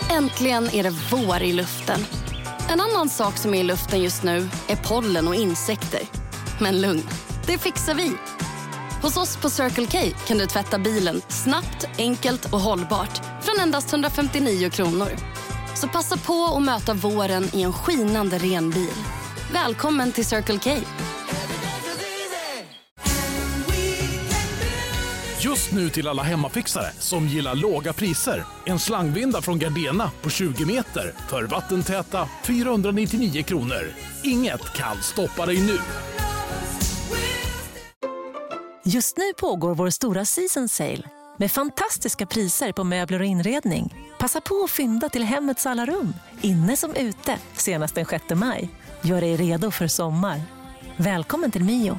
Äntligen är det vår i luften. En annan sak som är i luften just nu är pollen och insekter. Men lugn, det fixar vi. Hos oss på Circle K kan du tvätta bilen snabbt, enkelt och hållbart från endast 159 kronor. Så passa på att möta våren i en skinande ren bil. Välkommen till Circle K. Just nu till alla hemmafixare som gillar låga priser. En slangvinda från Gardena på 20 meter för vattentäta 499 kronor. Inget kan stoppa dig nu. Just nu pågår vår stora season sale med fantastiska priser på möbler och inredning. Passa på att fynda till hemmets alla rum, inne som ute, senast den 6 maj. Gör dig redo för sommar. Välkommen till Mio.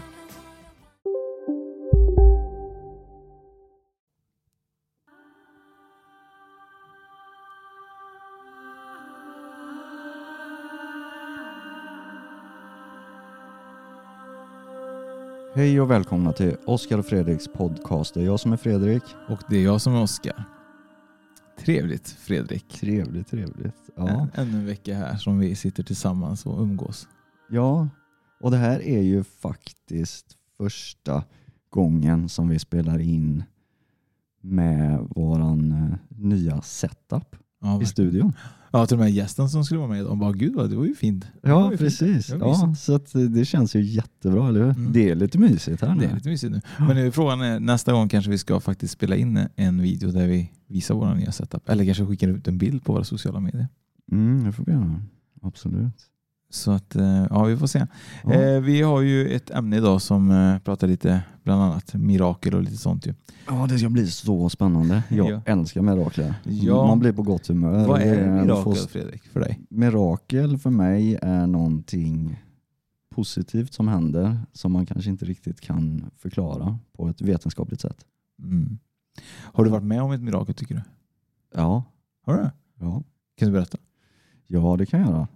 Hej och välkomna till Oskar och Fredriks podcast. Det är jag som är Fredrik. Och det är jag som är Oskar. Trevligt, Fredrik. Trevligt. Ja. Ännu en vecka här som vi sitter tillsammans och umgås. Ja, och det här är ju faktiskt första gången som vi spelar in med våran nya setup i studion. Ja, till och med gästen som skulle vara med idag bara, gud, det var ju fint. Ja, precis. Ja, så att det känns ju jättebra, eller hur? Det är lite mysigt här nu. Det är lite mysigt nu. Men frågan är, nästa gång kanske vi ska faktiskt spela in en video där vi visar vår nya setup. Eller kanske skickar ut en bild på våra sociala medier. Det får vi göra. Absolut. Så att, ja, vi får se. Ja. Vi har ju ett ämne idag som pratar lite, bland annat mirakel och lite sånt ju. Ja, det ska bli så spännande. Jag älskar mirakler. Ja. Man blir på gott humör. Vad är mirakel, Fredrik, för dig? Mirakel för mig är någonting positivt som händer som man kanske inte riktigt kan förklara på ett vetenskapligt sätt. Har du varit med om ett mirakel, tycker du? Ja. Har du? Ja. Kan du berätta? Ja, det kan jag göra.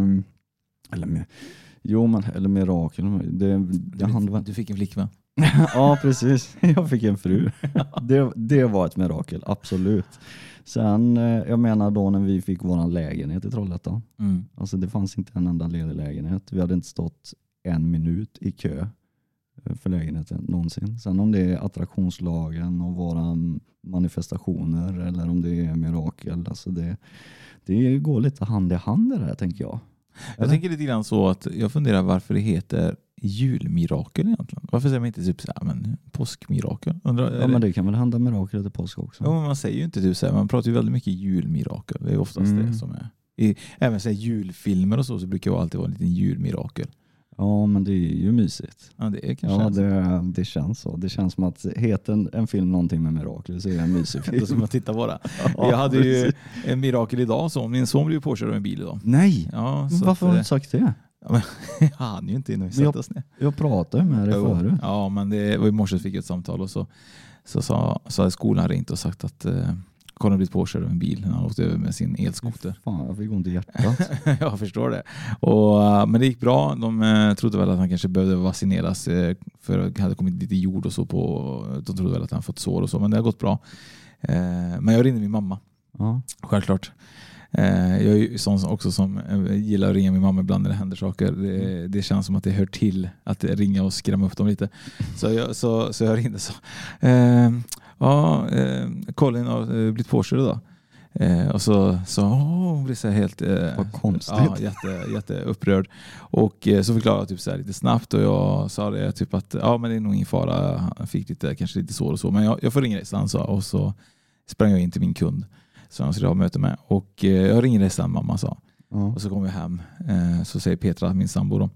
Eller mirakel. Du fick en flickvän. Ja, precis. Jag fick en fru. Det var ett mirakel, absolut. Sen, jag menar då när vi fick våran lägenhet i Trollhättan. Alltså det fanns inte en enda ledig lägenhet. Vi hade inte stått 1 minut i kö för lägenheten någonsin. Sen om det är attraktionslagen och våra manifestationer eller om det är mirakel. Alltså det går lite hand i hand det här, tänker jag. Jag tänker lite grann så att jag funderar varför det heter julmirakel egentligen. Varför säger man inte typ så här, men påskmirakel? Men det kan väl hända mirakel till påsk också. Ja, men man säger ju inte typ så här, man pratar ju väldigt mycket julmirakel. Det är oftast det som är. Även så här, julfilmer och så brukar det alltid vara en liten julmirakel. Ja, men det är ju mysigt. Ja, det är kanske. Ja, det känns så. Det känns som att heter en film någonting med mirakel så är det en mysig film. Det är som att titta på det. Jag hade ju en mirakel idag, så min son blev påkörd av en bil idag. Nej! Ja, varför har du sagt det? Ja, men, han är ju inte inne och satt oss ner. Jag pratade med dig förut. Ja, men det var i morse fick jag ett samtal och så sa skolan ringt och sagt att Conny blivit påkörd av en bil när han åkte över med sin elskoter. Fan, jag fick ont i hjärtat. Jag förstår det. Men det gick bra. De trodde väl att han kanske behövde vaccineras för det hade kommit lite jord och så på. De trodde väl att han fått sår och så, men det har gått bra. Men jag ringde min mamma. Ja. Självklart. Jag är ju sån också som gillar att ringa min mamma ibland när det händer saker. Det känns som att det hör till att ringa och skrämma upp dem lite. Så jag ringde så. Colin har blivit påkörd idag. Och så hon blev så här helt konstigt. Ja, jätte upprörd. Och så förklarade jag typ så här lite snabbt och jag sa det typ att men det är nog ingen fara. Han fick kanske lite sår och så, men jag får ringa dig, han sa. Och så sprang jag in till min kund som jag skulle ha möte med. Och jag ringer dig sen, mamma sa. Och så kommer jag hem. Så säger Petra, min sambo då.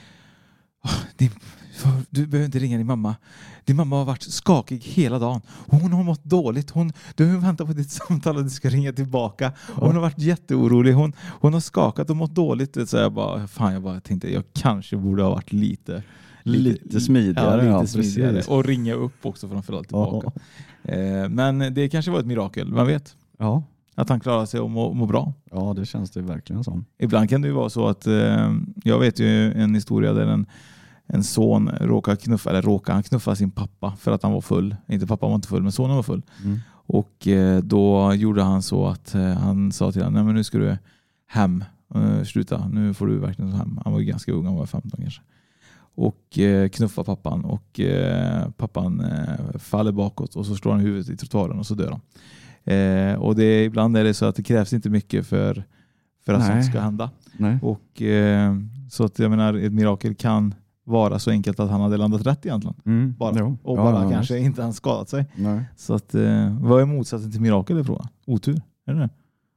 Du behöver inte ringa din mamma. Din mamma har varit skakig hela dagen. Hon har mått dåligt. Du väntar på ditt samtal och du ska ringa tillbaka. Hon har varit jätteorolig. Hon har skakat och mått dåligt. Så jag bara tänkte jag kanske borde ha varit lite smidigare. Ja, lite smidigare. Och ringa upp också framförallt tillbaka. Men det kanske var ett mirakel. Man vet. Ja. Att han klarar sig och må bra. Ja, det känns det verkligen som. Ibland kan det ju vara så att jag vet ju en historia där en son råkade knuffa sin pappa för att han var full. Inte pappa var inte full, men sonen var full. Och då gjorde han så att han sa till honom, nej men nu ska du hem, sluta, nu får du verkligen hem. Han var ju ganska ung, han var 15 kanske. Och knuffar pappan och pappan faller bakåt och så slår han huvudet i trottoaren och så dör han. Och ibland är det så att det krävs inte mycket för att sånt ska hända. Nej. Och så att jag menar, ett mirakel kan vara så enkelt att han hade landat rätt egentligen. Bara kanske inte han skadat sig. Nej. Så att vad är motsatsen till mirakel i frågan? Otur, är det?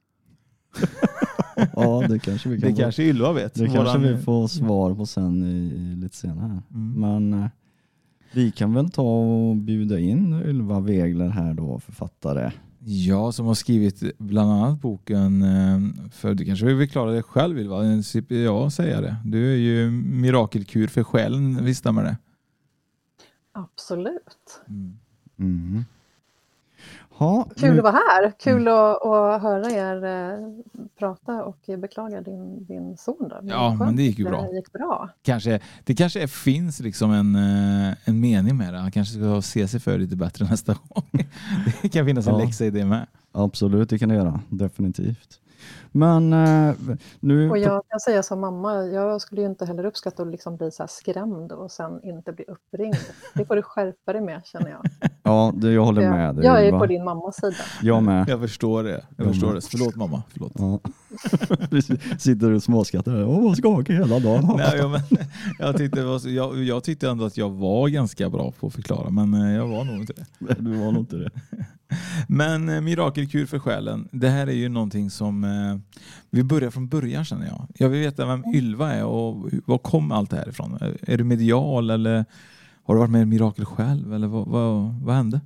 Ja, det kanske vi kan. Det kanske Ylva vet. Det kanske vi får svar på sen i lite senare. Men vi kan väl ta och bjuda in Ylva Wegler här då, författare. Ja, som har skrivit bland annat boken, för du kanske vill förklara det själv, Ylva. Jag säger det. Du är ju mirakelkur för själen, visst stämmer det? Absolut. Ha, kul att vara här. Kul att höra er prata och beklaga din son där. Men det gick ju bra. Det gick bra. Det kanske finns liksom en mening med det. Han kanske ska se sig för lite bättre nästa gång. Det kan finnas en läxa i det med. Absolut, det kan det göra. Definitivt. Men nu... Och jag kan säga som mamma, jag skulle ju inte heller uppskatta att liksom bli så här skrämd och sen inte bli uppringd. Det får du skärpa dig med, känner jag. Ja, jag håller med dig. Jag är på din mammas sida. Jag med. Jag förstår det. Förlåt mamma, förlåt. Ja. Sitter du och småskrattar. Vad skakig hela dagen. Nej, men jag tyckte ändå att jag var ganska bra på att förklara, men jag var nog inte det. Du var nog inte det. Men mirakelkur för själen, det här är ju någonting som vi börjar från början, känner jag. Jag vill veta vem Ylva är och var kom allt det här ifrån? Är du medial eller har du varit med i mirakel själv eller vad hände?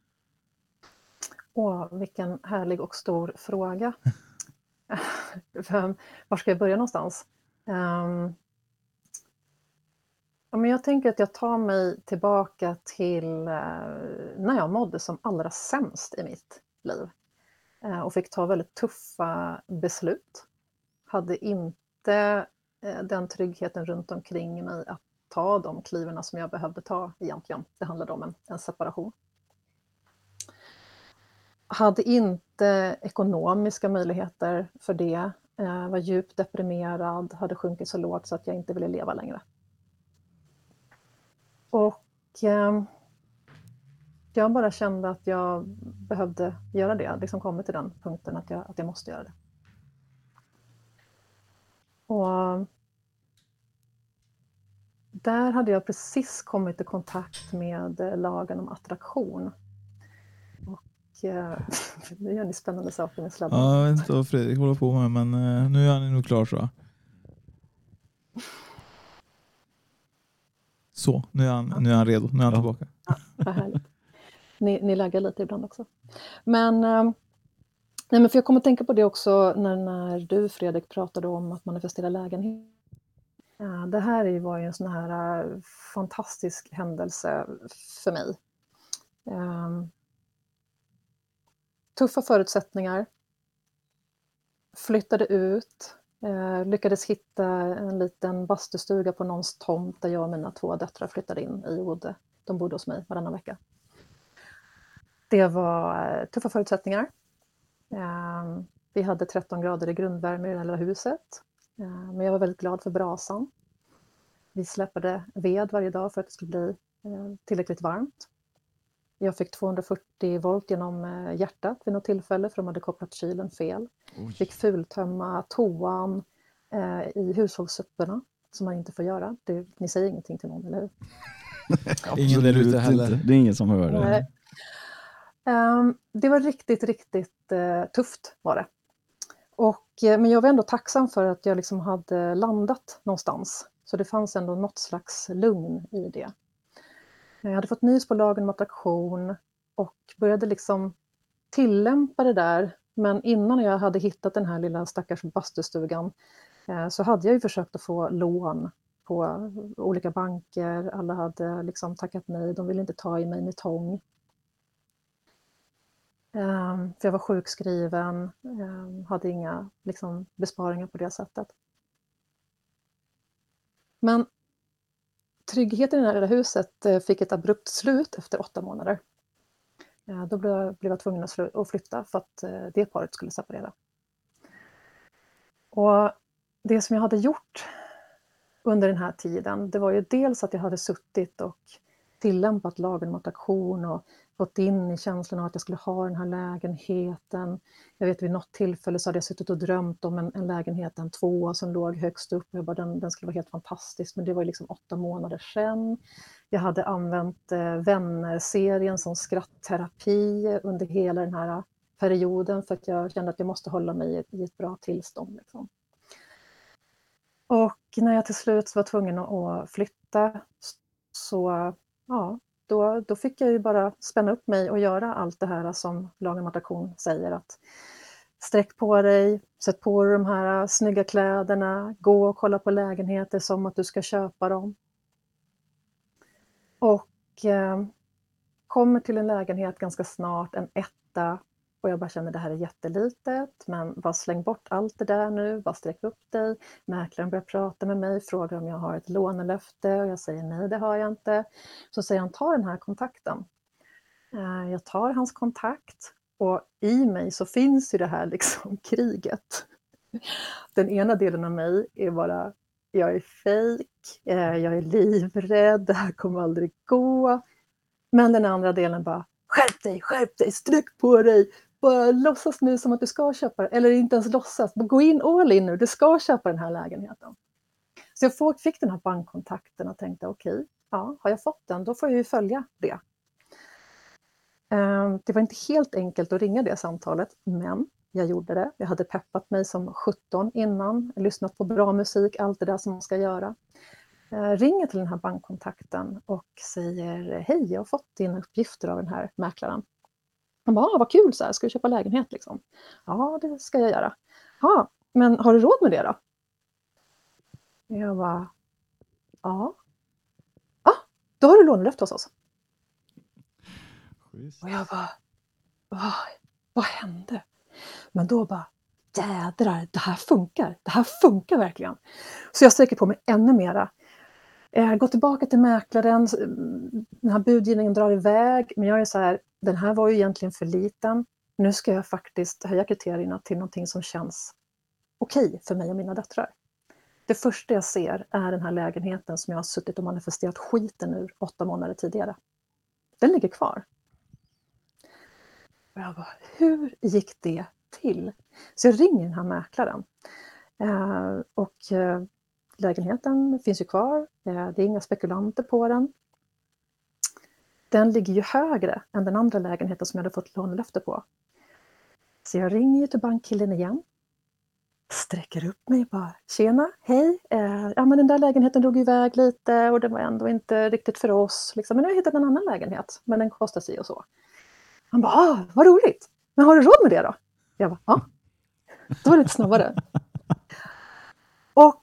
Vilken härlig och stor fråga. Var ska jag börja någonstans? Men jag tänker att jag tar mig tillbaka till när jag mådde som allra sämst i mitt liv. Och fick ta väldigt tuffa beslut. Hade inte den tryggheten runt omkring mig att ta de kliverna som jag behövde ta egentligen. Det handlade om en separation. Hade inte ekonomiska möjligheter för det. Var djupt deprimerad, hade sjunkit så lågt så att jag inte ville leva längre. Och jag bara kände att jag behövde göra det. Liksom kommit till den punkten att jag måste göra det. Och där hade jag precis kommit i kontakt med lagen om attraktion. Och nu gör ni spännande saker med sladden. Ja, jag vet inte vad Fredrik håller på med, men nu är han nog klar, så. Så, nu är han redo. Nu är han tillbaka. Ja, vad härligt. Ni lägger lite ibland också. Men för jag kommer att tänka på det också när du, Fredrik, pratade om att manifestera lägenhet. Det här var ju en sån här fantastisk händelse för mig. Tuffa förutsättningar. Flyttade ut. Lyckades hitta en liten bastustuga på någons tomt där jag och mina 2 döttrar flyttade in i. De bodde hos mig varannan vecka. Det var tuffa förutsättningar. Vi hade 13 grader i grundvärme i det hela huset. Men jag var väldigt glad för brasan. Vi släppade ved varje dag för att det skulle bli tillräckligt varmt. Jag fick 240 volt genom hjärtat vid något tillfälle för de hade kopplat kylen fel. Fick fultömma toan i hushållssupporna som man inte får göra. Ni säger ingenting till någon, eller hur? Ingen där ute heller. Det är ingen som hör det. Det var riktigt, riktigt tufft var det. Men jag var ändå tacksam för att jag liksom hade landat någonstans. Så det fanns ändå något slags lugn i det. Jag hade fått nys på lagen om attraktion och började liksom tillämpa det där. Men innan jag hade hittat den här lilla stackars bastustugan så hade jag ju försökt att få lån på olika banker. Alla hade liksom tackat nej, de ville inte ta i mig med tång. För jag var sjukskriven, hade inga liksom besparingar på det sättet. Men tryggheten i det här huset fick ett abrupt slut efter 8 månader. Då blev jag tvungen att flytta för att det paret skulle separera. Och det som jag hade gjort under den här tiden, det var ju dels att jag hade suttit och tillämpat lagen om attraktion och gått in i känslan av att jag skulle ha den här lägenheten. Jag vet vid något tillfälle så hade jag suttit och drömt om en lägenhet, en 2 som låg högst upp. Jag bara, den skulle vara helt fantastisk, men det var ju liksom 8 månader sedan. Jag hade använt Vänner-serien som skrattterapi under hela den här perioden för att jag kände att jag måste hålla mig i ett bra tillstånd. Liksom. Och när jag till slut var tvungen att flytta så ja, då fick jag ju bara spänna upp mig och göra allt det här som lagen om attraktion säger. Att sträck på dig, sätt på dig de här snygga kläderna, gå och kolla på lägenheter som att du ska köpa dem. Och kommer till en lägenhet ganska snart, en 1. Och jag bara känner det här är jättelitet, men bara släng bort allt det där nu, bara sträck upp dig. Mäklaren börjar prata med mig, frågar om jag har ett lånelöfte och jag säger nej, det har jag inte. Så säger han, ta den här kontakten. Jag tar hans kontakt och i mig så finns ju det här liksom kriget. Den ena delen av mig är bara, jag är fejk, jag är livrädd, det här kommer aldrig gå. Men den andra delen bara, skärp dig, sträck på dig. Bara låtsas nu som att du ska köpa, eller inte ens låtsas, gå in all in nu, du ska köpa den här lägenheten. Så jag fick den här bankkontakten och tänkte okej, ja, har jag fått den, då får jag ju följa det. Det var inte helt enkelt att ringa det samtalet, men jag gjorde det. Jag hade peppat mig som 17 innan, lyssnat på bra musik, allt det där som man ska göra. Ringer till den här bankkontakten och säger, hej, jag har fått dina uppgifter av den här mäklaren. Han bara, vad kul, så här, ska du köpa lägenhet liksom? Ja, det ska jag göra. Ja, men har du råd med det då? Jag bara, ja. Ja, då har du lånelöfte hos oss. Och jag bara, vad hände? Men då bara, jädrar, det här funkar verkligen. Så jag sträcker på mig ännu mera. Jag går tillbaka till mäklaren, den här budgivningen drar iväg, men jag är så här, den här var ju egentligen för liten. Nu ska jag faktiskt höja kriterierna till någonting som känns okej för mig och mina döttrar. Det första jag ser är den här lägenheten som jag har suttit och manifesterat skiten ur 8 månader tidigare. Den ligger kvar. Och jag bara, hur gick det till? Så jag ringer den här mäklaren. Lägenheten finns ju kvar. Det är inga spekulanter på den. Den ligger ju högre än den andra lägenheten som jag hade fått lånelöfte på. Så jag ringer till bankkillen igen. Sträcker upp mig och bara, tjena, hej. Ja, men den där lägenheten drog iväg lite och det var ändå inte riktigt för oss. Liksom. Men nu har jag hittat en annan lägenhet, men den kostar sig och så. Han bara, vad roligt. Men har du råd med det då? Jag bara, ja. Då var det lite snabbare. Och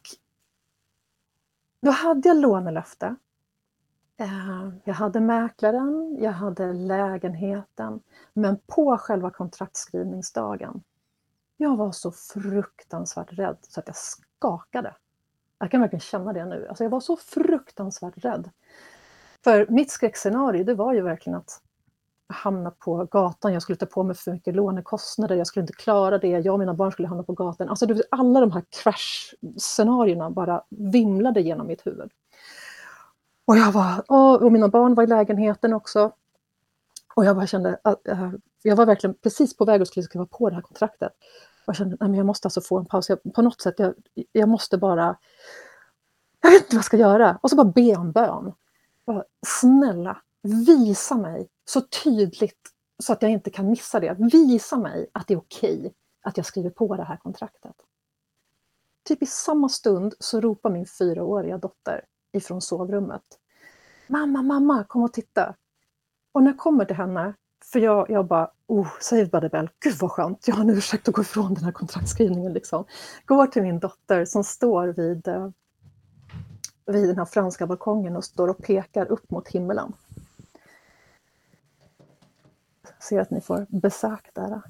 då hade jag lånelöfte. Jag hade mäklaren, jag hade lägenheten. Men på själva kontraktskrivningsdagen, jag var så fruktansvärt rädd så att jag skakade. Jag kan verkligen känna det nu. Alltså jag var så fruktansvärt rädd. För mitt skräckscenario, det var ju verkligen att hamna på gatan. Jag skulle ta på mig för mycket lånekostnader. Jag skulle inte klara det. Jag och mina barn skulle hamna på gatan. Alltså alla de här crash-scenarierna bara vimlade genom mitt huvud. Och jag var, och mina barn var i lägenheten också. Och jag bara kände att jag var verkligen precis på väg att skriva på det här kontraktet. Och jag kände att jag måste alltså få en paus. På något sätt, jag måste bara, jag vet inte vad jag ska göra. Och så bara be om bön. Bara, snälla, visa mig så tydligt så att jag inte kan missa det. Visa mig att det är okej att jag skriver på det här kontraktet. Typ i samma stund så ropar min 4-åriga dotter ifrån sovrummet. Mamma, kom och titta. Och när jag kommer till henne, för jag bara, säg bara det väl, gud vad skönt, jag har en ursäkt att gå ifrån den här kontraktskrivningen liksom. Går till min dotter som står vid den här franska balkongen och står och pekar upp mot himlen. Jag ser att ni får besök där.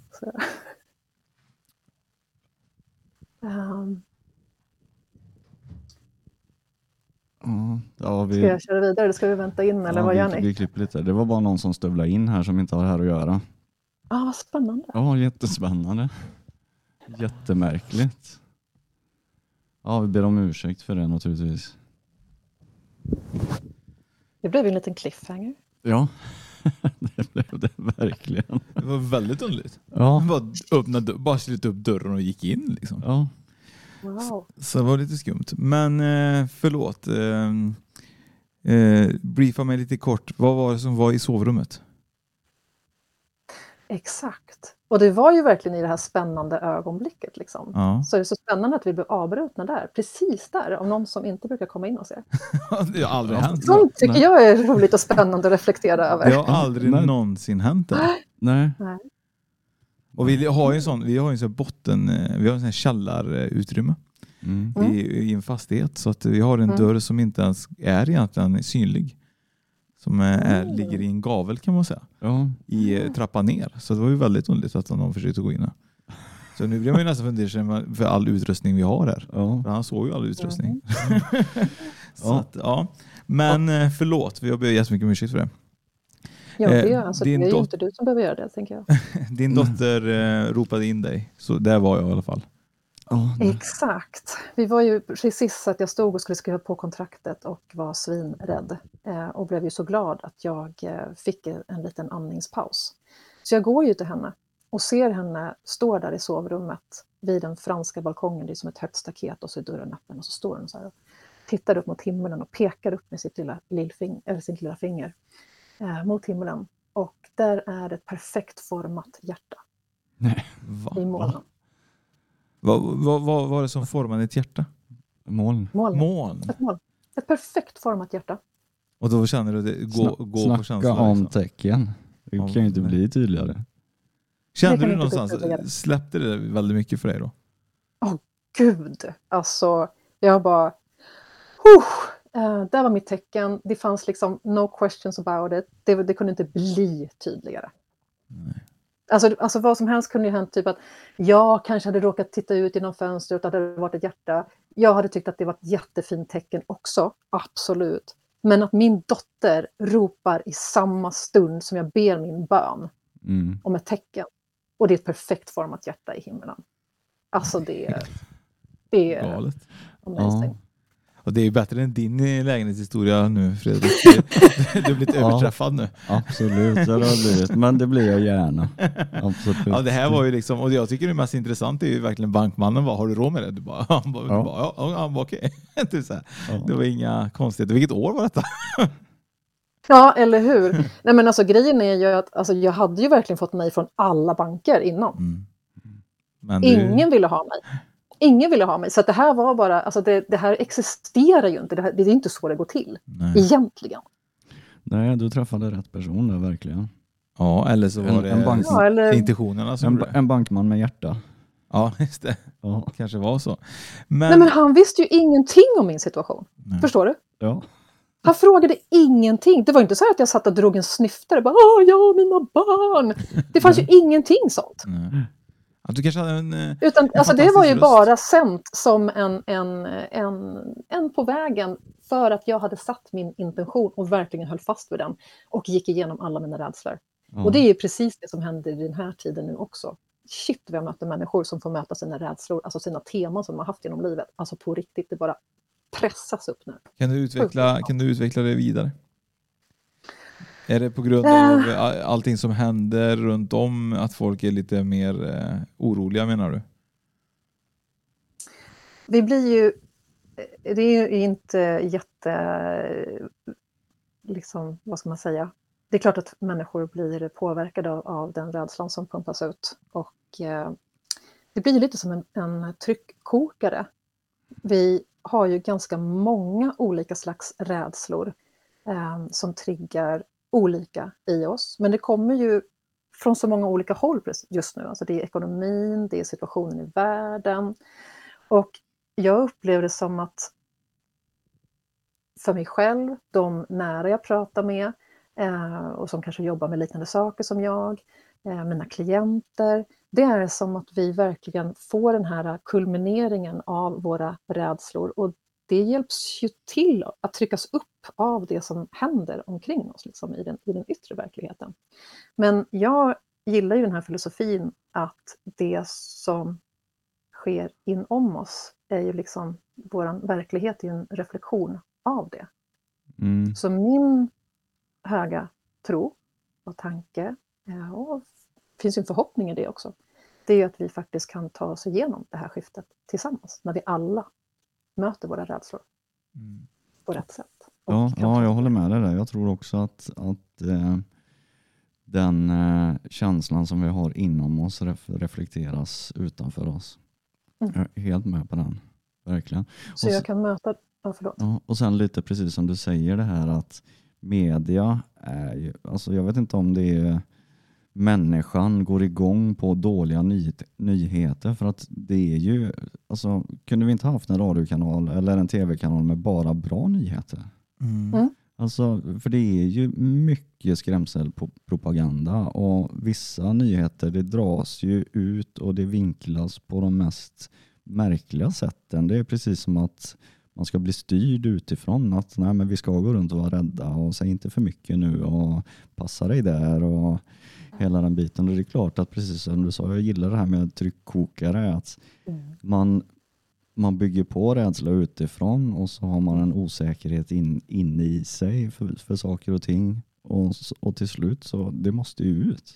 Ja, vi... Ska jag köra vidare? Eller ska vi vänta in? Eller vad gör ni? Vi klipper lite. Det var bara någon som stövlade in här som inte har här att göra. Vad spännande. Ja, jättespännande. Jättemärkligt. Ja, vi ber om ursäkt för det naturligtvis. Det blev en liten cliffhanger. Ja, det blev det verkligen. Det var väldigt underligt. Ja. Bara slutade upp dörren och gick in liksom. Ja. Wow. Så det var lite skumt. Men förlåt. Briefa mig lite kort. Vad var det som var i sovrummet? Exakt. Och det var ju verkligen i det här spännande ögonblicket. Liksom. Ja. Så det är så spännande att vi blev avbrutna där. Precis där. Av någon som inte brukar komma in och se. Det har aldrig hänt. Sånt tycker jag är roligt och spännande att reflektera över. Det har aldrig någonsin hänt där. Nej. Och vi har ju en sån botten, vi har en sån källarutrymme i en fastighet, så att vi har en dörr som inte ens är egentligen synlig, som ligger i en gavel kan man säga, i trappan ner. Så det var ju väldigt underligt att någon försökte gå in här. Så nu blir man ju nästan fundersam för all utrustning vi har här. För han såg ju all utrustning. Så att, men förlåt, vi har börjat jättemycket ursäkt för det. Ja, det är ju inte du som behöver göra det, tänker jag. Din dotter ropade in dig, så där var jag i alla fall. Exakt. Vi var ju precis att jag stod och skulle skriva på kontraktet och var svinrädd. Och blev ju så glad att jag fick en liten andningspaus. Så jag går ju till henne och ser henne stå där i sovrummet vid den franska balkongen. Det är som ett högt staket och så är dörren öppen och så står hon så här och tittar upp mot himlen och pekar upp med sitt lilla finger mot himlen. Och där är ett perfekt format hjärta. Nej. I molnen. Vad var det som formade ett hjärta? Moln. Ett moln. Ett perfekt format hjärta. Och då känner du det gå på känslan. Snacka om tecken. Det kan ju inte bli tydligare. Kände du någonstans, släppte det väldigt mycket för dig då? Gud. Alltså, jag bara... där var mitt tecken. Det fanns liksom no questions about it. Det kunde inte bli tydligare. Nej. Alltså vad som helst kunde ju hänt, typ att jag kanske hade råkat titta ut genom fönstret och det hade varit ett hjärta. Jag hade tyckt att det var ett jättefint tecken också, absolut. Men att min dotter ropar i samma stund som jag ber min bön om ett tecken. Och det är ett perfekt format hjärta i himlen. Alltså det är galet. Amazing. Och det är ju bättre än din lägenhetshistoria nu, Fredrik. Du har blivit överträffad nu. Absolut, det har blivit. Men det blir jag gärna. Absolut. Ja, det här var ju liksom, och jag tycker det mest intressant är ju verkligen bankmannen. Har du råd med det? Du bara, han bara okej. Det var inga konstigheter. Vilket år var detta? Ja, eller hur? Nej, men alltså grejen är ju att alltså, jag hade ju verkligen fått nej från alla banker innan. Men ingen ville ha mig. Ingen ville ha mig. Så att det här var bara, alltså det här existerar ju inte. Det är inte så det går till. Nej. Egentligen. Nej, du träffade rätt person där verkligen. Ja, eller så var det intentionerna som en bankman med hjärta. Ja, just det. Ja. Kanske var så. Nej, men han visste ju ingenting om min situation. Nej. Förstår du? Ja. Han frågade ingenting. Det var inte så att jag satt och drog en snyftare och bara, mina barn. Det fanns ju ingenting sånt. Nej. Att du kanske hade utan alltså det var ju röst. Bara sänt som en på vägen för att jag hade satt min intention och verkligen höll fast vid den och gick igenom alla mina rädslor. Och det är ju precis det som händer i den här tiden nu också. Shit, vi har mött människor som får möta sina rädslor, alltså sina teman som de har haft genom livet. Alltså på riktigt, det bara pressas upp nu. Kan du utveckla det vidare? Är det på grund av allting som händer runt om att folk är lite mer oroliga, menar du? Vi blir ju... Det är ju inte liksom, vad ska man säga? Det är klart att människor blir påverkade av den rädslan som pumpas ut. Och det blir lite som en tryckkokare. Vi har ju ganska många olika slags rädslor som triggar olika i oss. Men det kommer ju från så många olika håll just nu. Alltså det är ekonomin, det är situationen i världen. Och jag upplever det som att för mig själv, de nära jag pratar med och som kanske jobbar med liknande saker som jag, mina klienter, det är som att vi verkligen får den här kulmineringen av våra rädslor. Och det hjälps ju till att tryckas upp av det som händer omkring oss liksom, i den yttre verkligheten. Men jag gillar ju den här filosofin att det som sker inom oss är ju liksom, vår verklighet är ju en reflektion av det. Så min höga tro och tanke, och det finns ju en förhoppning i det också, det är ju att vi faktiskt kan ta oss igenom det här skiftet tillsammans, när vi alla möter våra rädslor på rätt sätt. Ja, jag håller med dig där. Jag tror också att den känslan som vi har inom oss reflekteras utanför oss. Jag är helt med på den, verkligen. Så jag kan möta... Och sen lite precis som du säger det här att media är ju, alltså jag vet inte om det är människan går igång på dåliga nyheter, för att det är ju, alltså kunde vi inte haft en radiokanal eller en tv-kanal med bara bra nyheter? Alltså, för det är ju mycket skrämselpropaganda och vissa nyheter det dras ju ut och det vinklas på de mest märkliga sätten. Det är precis som att man ska bli styrd utifrån att nej, men vi ska gå runt och vara rädda och säg inte för mycket nu och passa dig där och hela den biten. Och det är klart att precis som du sa, jag gillar det här med tryckkokare, att man bygger på rädsla utifrån och så har man en osäkerhet inne i sig för saker och ting och till slut så det måste ju ut.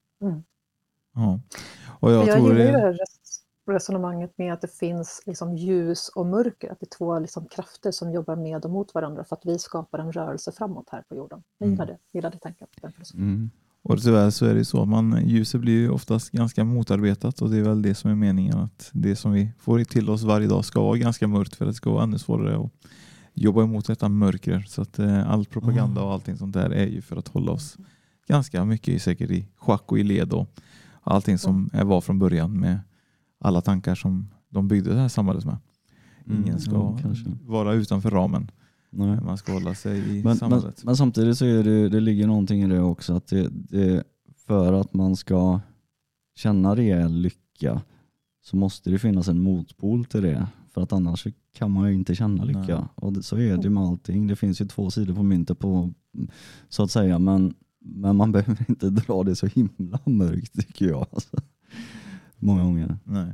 Ja. Och jag tror gillar det här resonemanget med att det finns liksom ljus och mörker, att det är två liksom krafter som jobbar med och mot varandra för att vi skapar en rörelse framåt här på jorden. Jag gillade tanken på den. Och tyvärr så är det så att ljuset blir ju oftast ganska motarbetat och det är väl det som är meningen, att det som vi får till oss varje dag ska vara ganska mörkt för att det ska vara ännu svårare att jobba emot detta mörker. Så att all propaganda och allting sånt där är ju för att hålla oss ganska mycket säkert i schack och i led och allting som var från början med alla tankar som de byggde det här samhället med. Ingen ska vara utanför ramen. Nej. Man ska hålla sig i samhället. Men samtidigt så är det ligger någonting i det också, att det för att man ska känna rejäl lycka så måste det finnas en motpol till det, för att annars kan man ju inte känna lycka. Nej. Och så är det med allting. Det finns ju två sidor på myntet på, så att säga, men man behöver inte dra det så himla mörkt, tycker jag alltså. Många gånger. Nej.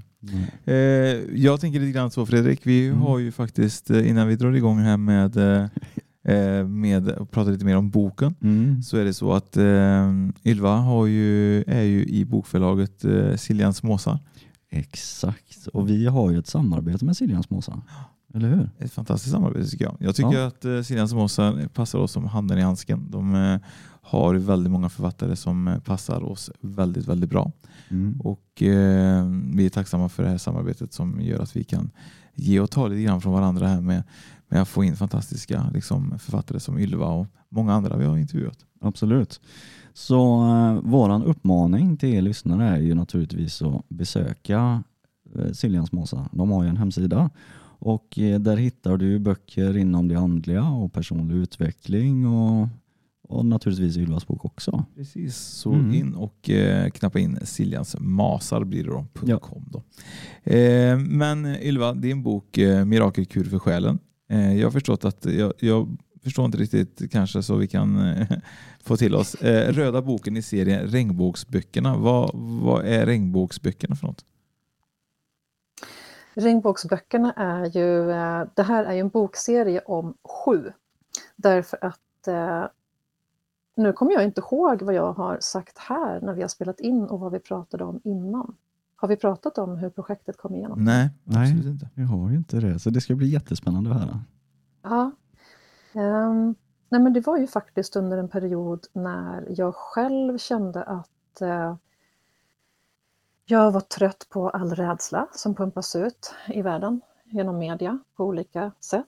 Jag tänker lite grann så, Fredrik. Vi har ju faktiskt, innan vi drar igång här med att prata lite mer om boken, så är det så att Ylva är ju i bokförlaget Siljans Måsar. Exakt. Och vi har ju ett samarbete med Siljans Måsar. Eller hur? Ett fantastiskt samarbete tycker jag. Jag tycker att Siljans Måsar passar oss som handen i handsken. De har väldigt många författare som passar oss väldigt, väldigt bra. Och vi är tacksamma för det här samarbetet som gör att vi kan ge och ta lite grann från varandra här med att få in fantastiska författare som Ylva och många andra vi har intervjuat. Absolut. Så våran uppmaning till er lyssnare är ju naturligtvis att besöka Siljans Måsar. De har ju en hemsida. Och där hittar du böcker inom det andliga och personlig utveckling och naturligtvis Ylvas bok också. Precis, så in och knappa in Siljans Masar blir det då, .com då. Men Ylva, din bok Mirakelkur för själen. Jag har förstått att jag förstår inte riktigt kanske så vi kan få till oss. Röda boken i serien Regnbågsböckerna. Vad är Regnbågsböckerna för något? Regnbågsböckerna det här är ju en bokserie om 7. Därför att nu kommer jag inte ihåg vad jag har sagt här när vi har spelat in och vad vi pratade om innan. Har vi pratat om hur projektet kom igenom? Nej, absolut inte. Vi har ju inte det, så det ska bli jättespännande att höra. Ja. Nej, men det var ju faktiskt under en period när jag själv kände att jag var trött på all rädsla som pumpas ut i världen genom media på olika sätt.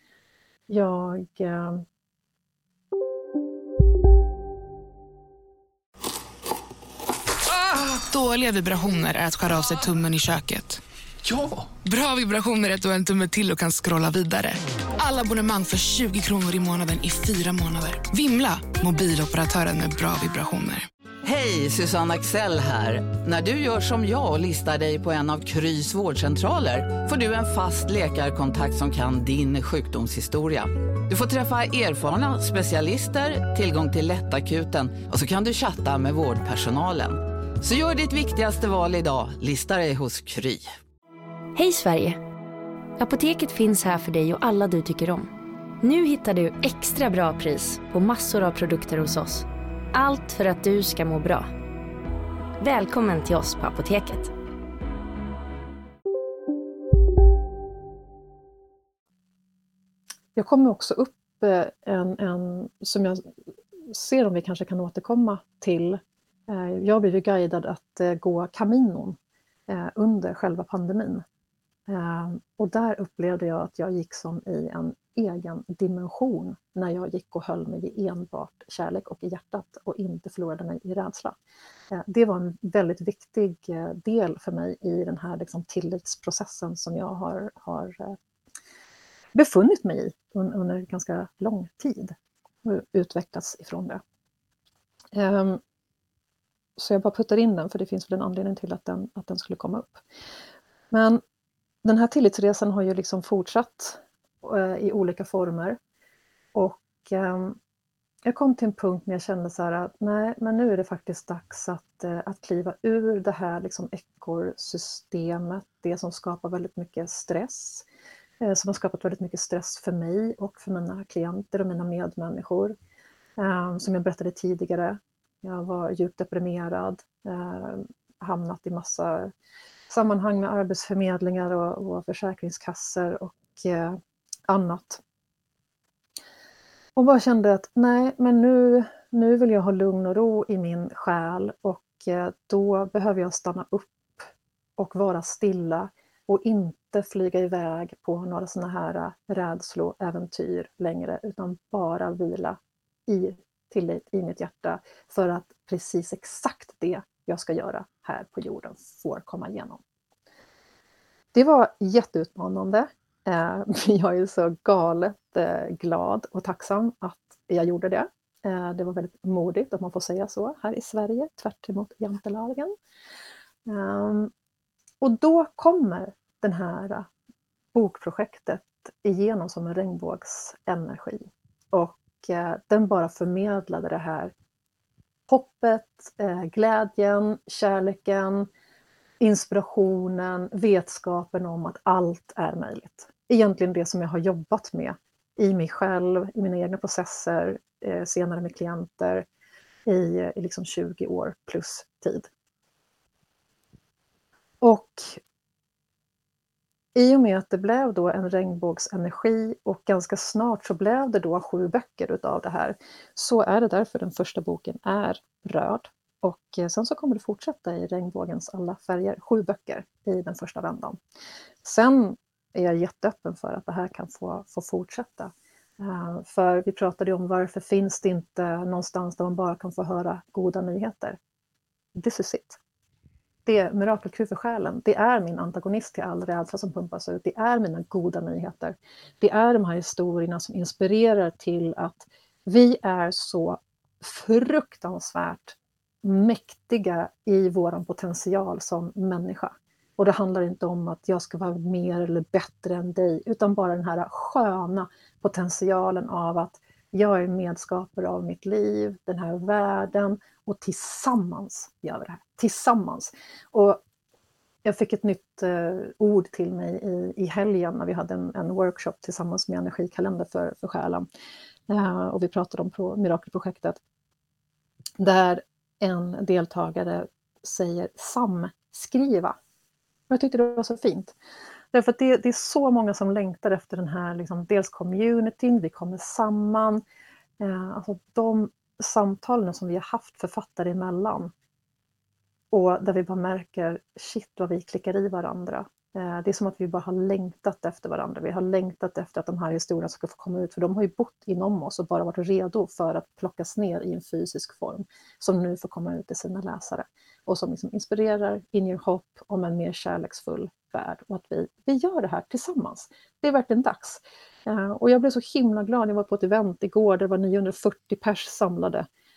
Dåliga vibrationer är att skära av sig tummen i köket. Ja! Bra vibrationer är att du har en tumme till och kan scrolla vidare. Alla abonnemang för 20 kronor i månaden i 4 månader. Vimla, mobiloperatören med bra vibrationer. Hej, Susanne Axel här. När du gör som jag och listar dig på en av Krys vårdcentraler får du en fast läkarkontakt som kan din sjukdomshistoria. Du får träffa erfarna specialister, tillgång till lättakuten och så kan du chatta med vårdpersonalen. Så gör ditt viktigaste val idag, lista dig hos Kry. Hej Sverige! Apoteket finns här för dig och alla du tycker om. Nu hittar du extra bra pris på massor av produkter hos oss. Allt för att du ska må bra. Välkommen till oss på Apoteket. Jag kommer också upp en som jag ser om vi kanske kan återkomma till. Jag blev ju guidad att gå Caminon under själva pandemin. Och där upplevde jag att jag gick som i en egen dimension när jag gick och höll mig i enbart kärlek och i hjärtat och inte förlorade mig i rädsla. Det var en väldigt viktig del för mig i den här liksom tillitsprocessen som jag har befunnit mig i under ganska lång tid och utvecklats ifrån det. Så jag bara puttar in den, för det finns väl en anledning till att den skulle komma upp. Men den här tillitsresan har ju liksom fortsatt i olika former. Och jag kom till en punkt när jag kände så här att nej, men nu är det faktiskt dags att kliva ur det här liksom ekorrsystemet. Det som skapar väldigt mycket stress. Som har skapat väldigt mycket stress för mig och för mina klienter och mina medmänniskor. Som jag berättade tidigare. Jag var djupt deprimerad. Hamnat i massa sammanhang med arbetsförmedlingar och försäkringskassor och annat. Och bara kände att nej, men nu vill jag ha lugn och ro i min själ, och då behöver jag stanna upp och vara stilla och inte flyga iväg på några såna här rädsloäventyr längre, utan bara vila i tillit i mitt hjärta för att precis exakt det jag ska göra här på jorden får komma igenom. Det var jätteutmanande. Jag är så galet glad och tacksam att jag gjorde det. Det var väldigt modigt att man får säga så här i Sverige, tvärt emot jantelagen. Och då kommer den här bokprojektet igenom som en regnbågsenergi. Och den bara förmedlade det här hoppet, glädjen, kärleken, inspirationen, vetskapen om att allt är möjligt. Egentligen det som jag har jobbat med i mig själv, i mina egna processer, senare med klienter i liksom 20 år plus tid. Och i och med att det blev då en regnbågsenergi och ganska snart så blev det då 7 böcker utav det här, så är det därför den första boken är röd. Och sen så kommer det fortsätta i regnbågens alla färger, 7 böcker i den första vändan. Sen är jag jätteöppen för att det här kan få fortsätta. För vi pratade om varför finns det inte någonstans där man bara kan få höra goda nyheter. This is it. Det är mirakelkur för själen. Det är min antagonist till all rädsla som pumpas ut. Det är mina goda nyheter. Det är de här historierna som inspirerar till att vi är så fruktansvärt mäktiga i våran potential som människa. Och det handlar inte om att jag ska vara mer eller bättre än dig, utan bara den här sköna potentialen av att jag är medskapare av mitt liv, den här världen, och tillsammans gör vi det här. Tillsammans. Och jag fick ett nytt ord till mig i helgen när vi hade en workshop tillsammans med Energikalender för själen. Och vi pratade om mirakelprojektet. Där en deltagare säger samskriva. Jag tyckte det var så fint. Därför att det är så många som längtar efter den här liksom, dels communityn, vi kommer samman. Alltså de samtalen som vi har haft författare emellan. Och där vi bara märker, shit vad vi klickar i varandra. Det är som att vi bara har längtat efter varandra. Vi har längtat efter att de här historierna ska få komma ut. För de har ju bott inom oss och bara varit redo för att plockas ner i en fysisk form. Som nu får komma ut till sina läsare. Och som liksom inspirerar, inger hopp om en mer kärleksfull värld. Och att vi gör det här tillsammans. Det är verkligen dags. Och jag blev så himla glad. Jag var på ett event igår där det var 940 pers samlade.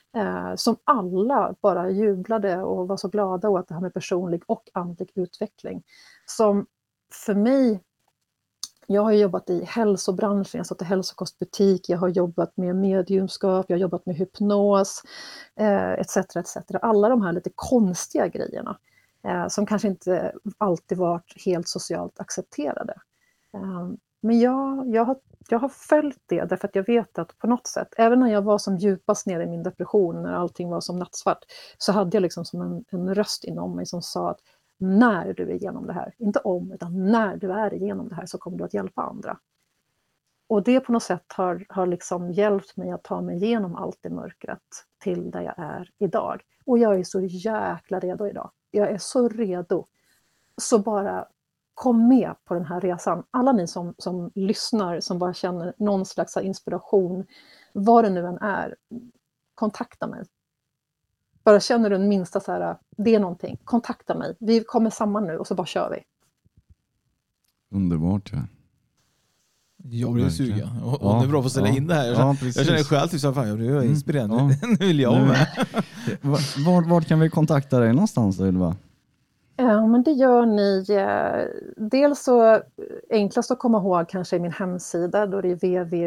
som alla bara jublade och var så glada åt det här med personlig och andlig utveckling. Som för mig, jag har jobbat i hälsobranschen, jag har stått i hälsokostbutik, jag har jobbat med mediumskap, jag har jobbat med hypnos, etc. Alla de här lite konstiga grejerna som kanske inte alltid varit helt socialt accepterade. Men jag har följt det därför att jag vet att på något sätt, även när jag var som djupast nere i min depression, när allting var som nattsvart, så hade jag liksom som en röst inom mig som sa att när du är igenom det här, inte om, utan när du är igenom det här så kommer du att hjälpa andra. Och det på något sätt har liksom hjälpt mig att ta mig igenom allt det mörkret till där jag är idag. Och jag är så jäkla redo idag. Jag är så redo. Så bara kom med på den här resan. Alla ni som lyssnar, som bara känner någon slags inspiration, vad det nu än är, kontakta mig. Bara känner du en minsta så här, det är någonting, kontakta mig. Vi kommer samman nu och så bara kör vi. Underbart, ja. Jag blir sugen. Och det är bra för att ställa in det här. Jag känner själv typ så här, jag är inspirerande. Nu vill jag med. Vart kan vi kontakta dig någonstans då, Ylva? Ja, men det gör ni. Dels så enklast att komma ihåg kanske i min hemsida. Då är det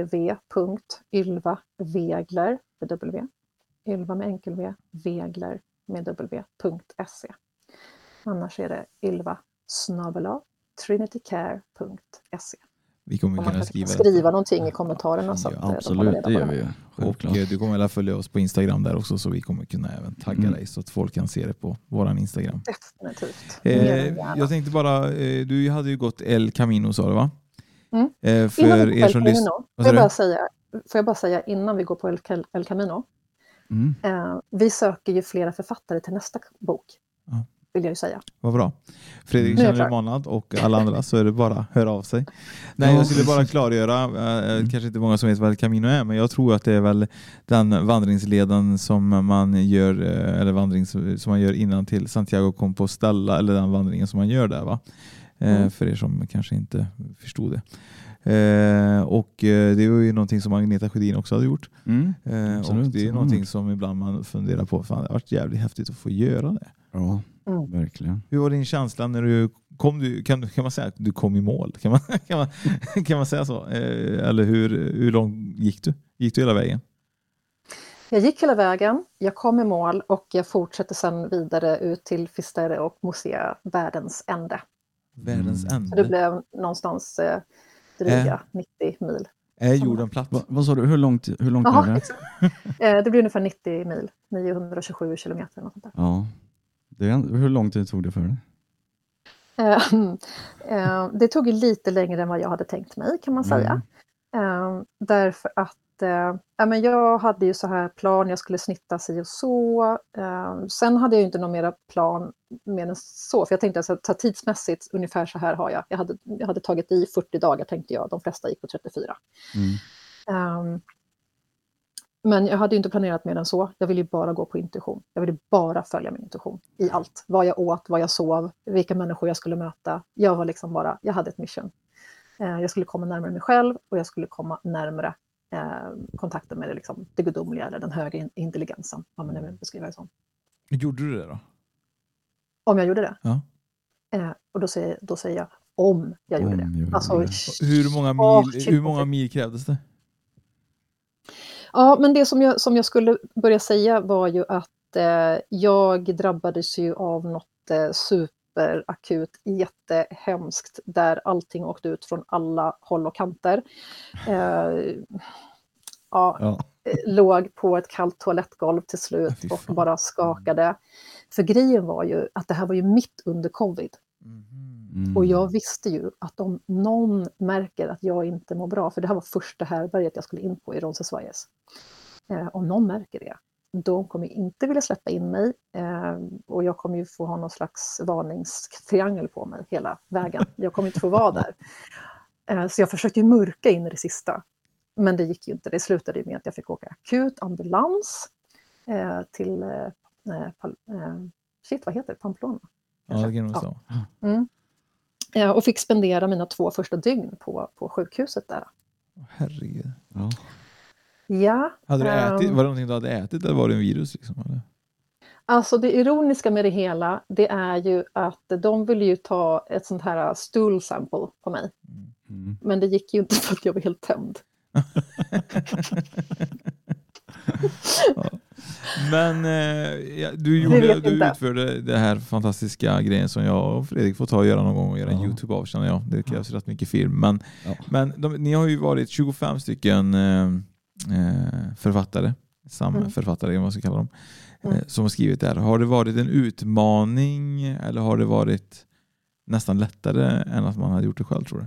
www.ylvavegler med W. Ylva med enkel V, Vegler med W.se. Annars är det ylva@trinitycare.se. Vi kommer kunna skriva någonting i kommentarerna. Så att absolut, det gör vi. Och du kommer att följa oss på Instagram där också, så vi kommer kunna även tagga dig så att folk kan se det på våran Instagram. Definitivt. Jag tänkte bara, du hade ju gått El Camino, sa du, va? För er som lyssnar. Får jag bara säga innan vi går på El Camino. Vi söker ju flera författare till nästa bok. Vill jag ju säga. Vad bra. Fredrik känner månad och alla andra, så är det bara höra av sig. Nej, jag skulle bara klargöra, kanske inte många som vet vad El Camino är, men jag tror att det är väl den vandringsleden som man gör, eller vandring som man gör innan till Santiago Compostela, eller den vandringen som man gör där, va? För er som kanske inte förstod det. Och det var ju någonting som Agneta Sjödin också hade gjort. Och det är någonting som ibland man funderar på, fan, det har varit jävligt häftigt att få göra det. Ja, verkligen. Hur var din känsla när du kom? Kan man säga att du kom i mål? Kan man säga så? Eller hur långt gick du? Gick du hela vägen? Jag gick hela vägen, jag kom i mål och jag fortsatte sedan vidare ut till Fisterre och Mosea, världens ände. Världens ände? Så det blev någonstans dryga 90 mil. Är jorden platt? Vad sa du? Hur långt är det? Det blir ungefär 90 mil, 927 kilometer. Något sånt där. Ja. Hur lång tid tog det för dig? Det tog ju lite längre än vad jag hade tänkt mig, kan man säga. Därför att men jag hade ju så här plan, jag skulle snitta sig och så. Sen hade jag ju inte någon mera plan mer än så. För jag tänkte att tidsmässigt ungefär så här har jag. Jag hade tagit i 40 dagar, tänkte jag. De flesta gick på 34. Men jag hade ju inte planerat mer än så. Jag ville ju bara gå på intuition. Jag ville bara följa min intuition i allt. Vad jag åt, vad jag sov, vilka människor jag skulle möta. Jag var liksom bara, jag hade ett mission. Jag skulle komma närmare mig själv och jag skulle komma närmare kontakten med liksom, det gudomliga eller den högre intelligensen. Vad man nu vill beskriva det som. Gjorde du det då? Om jag gjorde det? Ja. Och då säger jag om jag gjorde det. Alltså, hur många mil krävdes det? Ja, men det som jag skulle börja säga var ju att jag drabbades ju av något superakut, jättehemskt, där allting åkte ut från alla håll och kanter. Låg på ett kallt toalettgolv till slut och bara skakade. För grejen var ju att det här var ju mitt under covid. Och jag visste ju att om någon märker att jag inte mår bra, för det här var första härbärget jag skulle in på i Roncesvalles. Om någon märker det, de kommer inte vilja släppa in mig och jag kommer ju få ha någon slags varningstriangel på mig hela vägen. Jag kommer inte få vara där. Så jag försökte ju mörka in i det sista. Men det gick ju inte. Det slutade ju med att jag fick åka akut ambulans till vad heter det? Pamplona? Ja, det kan nog så. Och fick spendera mina 2 första dygn på sjukhuset där. Herregud. Ja. Hade du ätit? Var det någonting du hade ätit eller var det en virus? Liksom, eller? Alltså det ironiska med det hela, det är ju att de ville ju ta ett sånt här stool sample på mig. Mm. Men det gick ju inte för att jag var helt tömd. Ja. Men du utförde det här fantastiska grejen som jag och Fredrik får ta och göra någon gång och göra en YouTube av, känner jag. Det krävs rätt mycket film. Men ni har ju varit 25 stycken författare, samförfattare, vad man ska kalla dem, som har skrivit det här. Har det varit en utmaning eller har det varit nästan lättare än att man hade gjort det själv, tror du?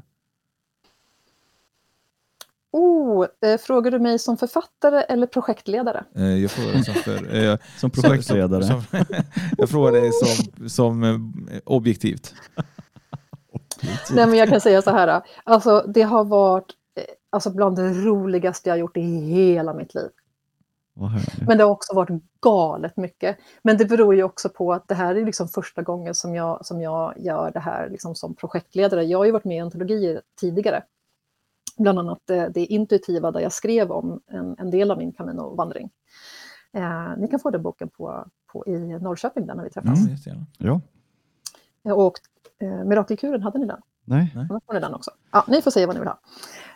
Frågar du mig som författare eller projektledare? Jag frågar dig som projektledare. Jag frågar dig som objektivt. Nej, men jag kan säga så här. Alltså, det har varit bland det roligaste jag gjort i hela mitt liv. Men det har också varit galet mycket. Men det beror ju också på att det här är liksom första gången som jag gör det här liksom som projektledare. Jag har ju varit med i antologier tidigare. Bland annat det intuitiva där jag skrev om en del av min Camino-vandring. Ni kan få den boken i Norrköping där när vi träffas. Ja. Och Mirakelkuren, hade ni den? Nej. Annars får ni den också. Ja, ni får säga vad ni vill ha.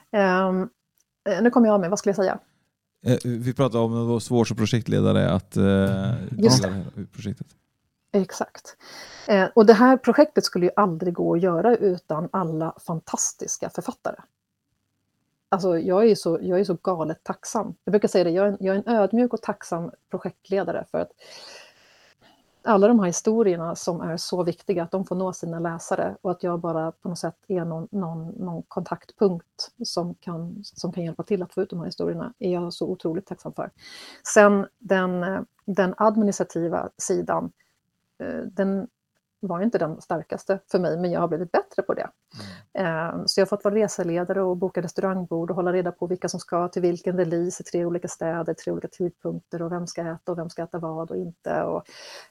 Nu kommer jag av mig, vad skulle jag säga? Vi pratade om att det var svårt som projektledare att just det här projektet. Exakt. Och det här projektet skulle ju aldrig gå att göra utan alla fantastiska författare. Alltså jag är så galet tacksam. Jag brukar säga det, jag är en ödmjuk och tacksam projektledare för att alla de här historierna som är så viktiga att de får nå sina läsare och att jag bara på något sätt är någon kontaktpunkt som kan hjälpa till att få ut de här historierna är jag så otroligt tacksam för. Sen den administrativa sidan, den var inte den starkaste för mig, men jag har blivit bättre på det. Så jag har fått vara reseledare och boka restaurangbord och hålla reda på vilka som ska till vilken release i 3 olika städer, 3 olika tidpunkter och vem ska äta och vem ska äta vad och inte.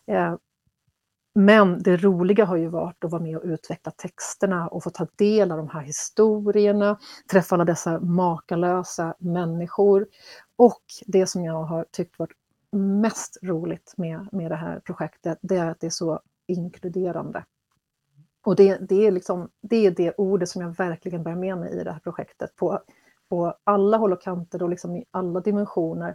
Men det roliga har ju varit att vara med och utveckla texterna och få ta del av de här historierna, träffa alla dessa makalösa människor. Och det som jag har tyckt varit mest roligt med det här projektet, det är att det är så inkluderande. Och det är det ordet som jag verkligen bär med mig i det här projektet på alla håll och kanter och liksom i alla dimensioner.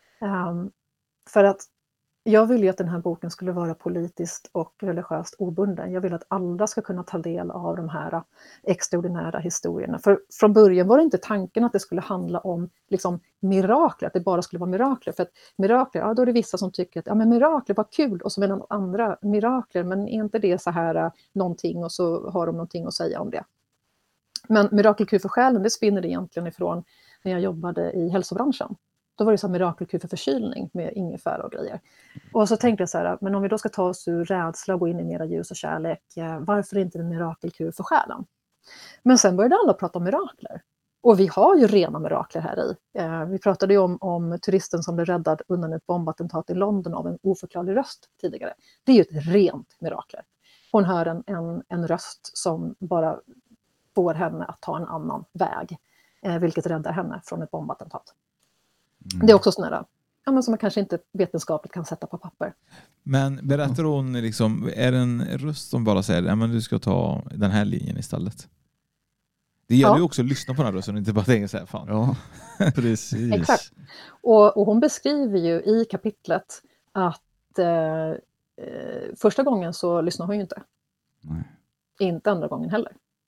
För att jag vill ju att den här boken skulle vara politiskt och religiöst obunden. Jag vill att alla ska kunna ta del av de här extraordinära historierna. För från början var det inte tanken att det skulle handla om liksom mirakler, att det bara skulle vara mirakler. För att mirakler, då är det vissa som tycker att men mirakler var kul och så är det andra mirakler, men är inte det så här någonting och så har de någonting att säga om det. Men mirakelkur för själen, det spinner egentligen ifrån när jag jobbade i hälsobranschen. Då var det så mirakelkur för förkylning med ingefära och grejer. Och så tänkte jag så här, men om vi då ska ta oss ur rädsla och gå in i mera ljus och kärlek, varför inte en mirakelkur för själen? Men sen började alla prata om mirakler. Och vi har ju rena mirakler här i. Vi pratade ju om turisten som blev räddad undan ett bombattentat i London av en oförklarlig röst tidigare. Det är ju ett rent mirakler. Hon hör en röst som bara får henne att ta en annan väg, vilket räddar henne från ett bombattentat. Det är också sådana där, som man kanske inte vetenskapligt kan sätta på papper. Men berättar hon liksom, är det en röst som bara säger men du ska ta den här linjen istället? Det gäller ju också att lyssna på den här rösten och inte bara tänka så här, fan. Ja, precis. Exakt. Och hon beskriver ju i kapitlet att första gången så lyssnar hon ju inte. Nej. Inte andra gången heller.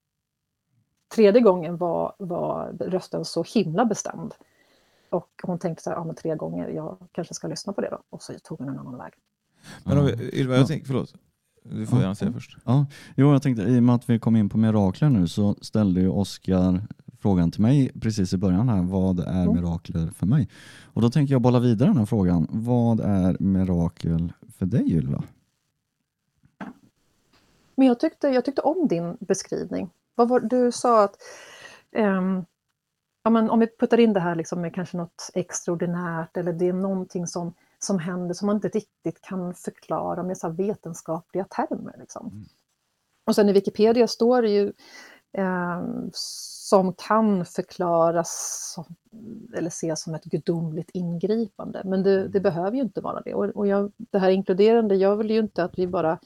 3:e gången var rösten så himla bestämd. Och hon tänkte så här, men 3 gånger, jag kanske ska lyssna på det då. Och så tog hon en annan väg. Men Ylva, jag tänker, förlåt. Du får gärna säga först. Ja, jag tänkte, i och med att vi kom in på mirakler nu så ställde ju Oskar frågan till mig precis i början här. Vad är mirakler för mig? Och då tänker jag bolla vidare den här frågan. Vad är mirakel för dig, Ylva? Men jag tyckte om din beskrivning. Du sa att om vi puttar in det här liksom med kanske något extraordinärt eller det är någonting som händer som man inte riktigt kan förklara med så vetenskapliga termer. Liksom. Och sen i Wikipedia står det ju som kan förklaras eller ses som ett gudomligt ingripande. Men det behöver ju inte vara det. Och det här inkluderande, jag vill ju inte att vi bara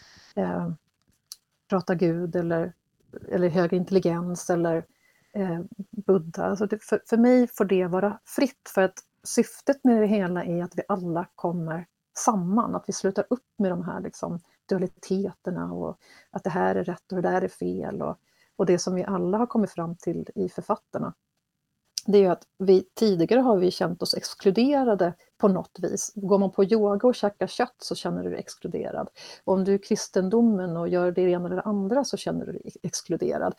pratar Gud eller högre intelligens eller Buddha. Alltså för mig får det vara fritt, för att syftet med det hela är att vi alla kommer samman, att vi slutar upp med de här liksom dualiteterna och att det här är rätt och det där är fel, och det som vi alla har kommit fram till i författarna, det är ju att tidigare har vi känt oss exkluderade på något vis. Går man på yoga och käkar kött så känner du dig exkluderad. Och om du är kristendomen och gör det ena eller det andra så känner du dig exkluderad.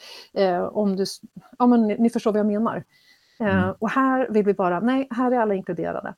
Men ni förstår vad jag menar. Och här vill vi bara, nej, här är alla inkluderade.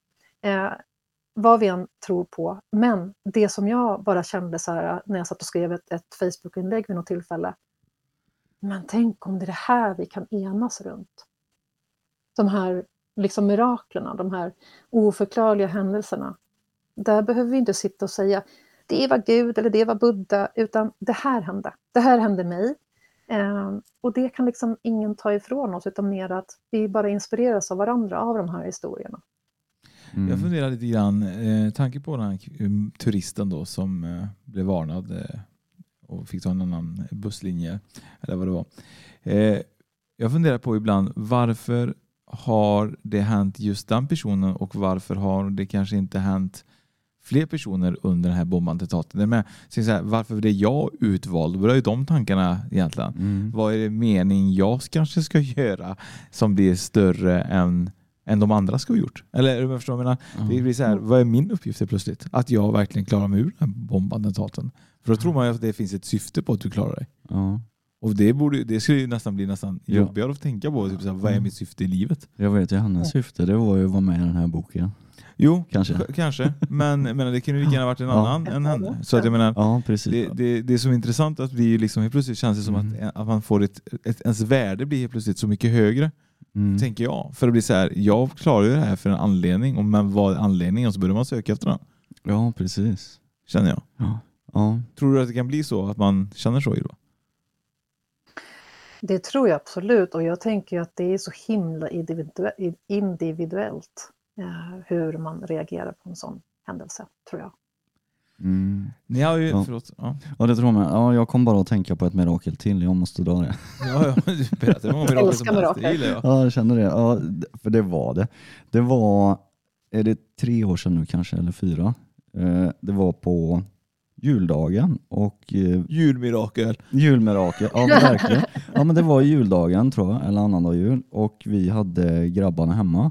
Vad vi än tror på. Men det som jag bara kände så här när jag satt och skrev ett Facebook-inlägg vid något tillfälle. Men tänk om det är det här vi kan enas runt. De här liksom miraklerna, de här oförklarliga händelserna. Där behöver vi inte sitta och säga det var Gud eller det var Buddha, utan det här hände. Det här hände mig. Och det kan liksom ingen ta ifrån oss, utan mer att vi bara inspireras av varandra av de här historierna. Jag funderar lite grann, tanke på den här turisten då som blev varnad och fick ta en annan busslinje eller vad det var. Jag funderar på ibland, varför har det hänt just den personen och varför har det kanske inte hänt fler personer under den här bombattentaten? Varför är det jag utvald? Vad är de tankarna egentligen? Vad är det mening jag kanske ska göra som blir större än de andra ska ha gjort? Eller jag förstår, det blir så här, vad är min uppgift plötsligt? Att jag verkligen klarar mig ur den här bombattentaten. För då tror man ju att det finns ett syfte på att du klarar dig. Och det skulle ju nästan bli jobbigare att tänka på. Typ så här, vad är mitt syfte i livet? Jag vet ju, hennes syfte, det var ju att vara med i den här boken. Jo, kanske. Men det kan ju lika gärna varit en annan än henne. Så att jag menar, det är så intressant att vi liksom helt plötsligt känns det som att man får ens värde blir helt plötsligt så mycket högre. Tänker jag. För det blir så här, jag klarar ju det här för en anledning. Men vad är anledningen? Och så börjar man söka efter den. Ja, precis. Känner jag. Ja. Tror du att det kan bli så att man känner så, Ylva? Det tror jag absolut, och jag tänker att det är så himla individuellt hur man reagerar på en sån händelse, tror jag. Ni har ju, Ja, det tror jag. Ja, jag kom bara att tänka på ett mirakel till. Jag måste dra det. Du berättar många mirakel som helst. Ja, jag känner det. Ja, för det var det. Det var, är det 3 år sedan nu kanske, eller 4? Det var på juldagen och julmirakel, ja verkligen. Ja, men det var juldagen tror jag, eller annandag jul, och vi hade grabbarna hemma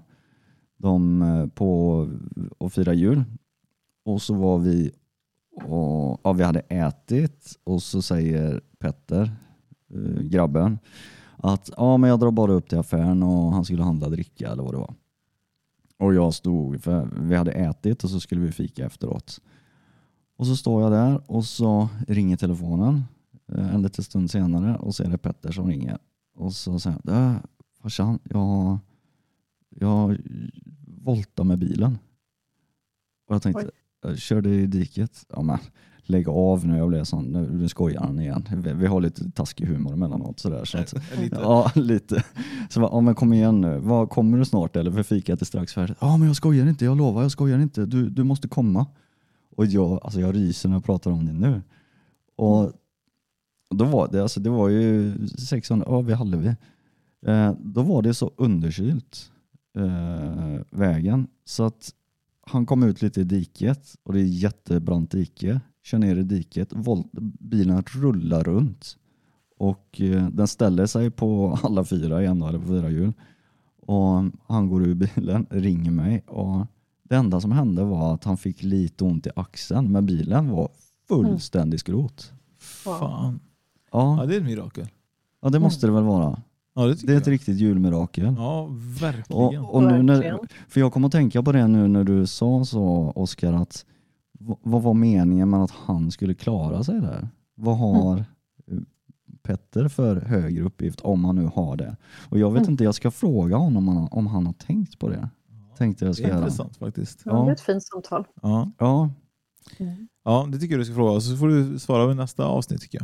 och fira jul, och så var vi och vi hade ätit, och så säger Petter, grabben, att men jag drar bara upp till affären och han skulle handla dricka eller vad det var. Och jag stod, för vi hade ätit och så skulle vi fika efteråt. Och så står jag där och så ringer telefonen en liten stund senare, och så är det Petter som ringer. Och så säger han, farsan, jag voltade med bilen. Och jag tänkte, jag körde i diket. Ja, men lägg av nu, jag blev sån, nu skojar han igen. Vi har lite taskig humor emellanåt sådär. Så att, lite. Ja, lite. Så men kom igen nu, kommer du snart eller? För fikat är strax färdigt. Ja, men jag skojar inte, jag lovar, jag skojar inte. Du måste komma. Och jag ryser när jag pratar om det nu. Och då var det, det var ju 600, vid Hallevi. Då var det så underkylt vägen. Så att han kom ut lite i diket. Och det är jättebrant dike. Kör ner i diket. Bilen rullar runt. Och den ställer sig på alla 4 igen, eller på 4 hjul. Och han går ur bilen, ringer mig, och det enda som hände var att han fick lite ont i axeln, men bilen var fullständig skrot. Fan. Ja, det är ett mirakel. Ja, det måste det väl vara. Ja, det är ett riktigt julmirakel. Ja, verkligen. Och nu för jag kommer att tänka på det nu när du sa så, Oskar, att vad var meningen med att han skulle klara sig där? Vad har Petter för högre uppgift, om han nu har det? Och jag vet inte, jag ska fråga honom om han har tänkt på det. Tänkte jag ska göra. Det är intressant faktiskt. Ja, det är ett fint samtal. Ja, det tycker jag du ska fråga. Så får du svara vid nästa avsnitt, tycker jag.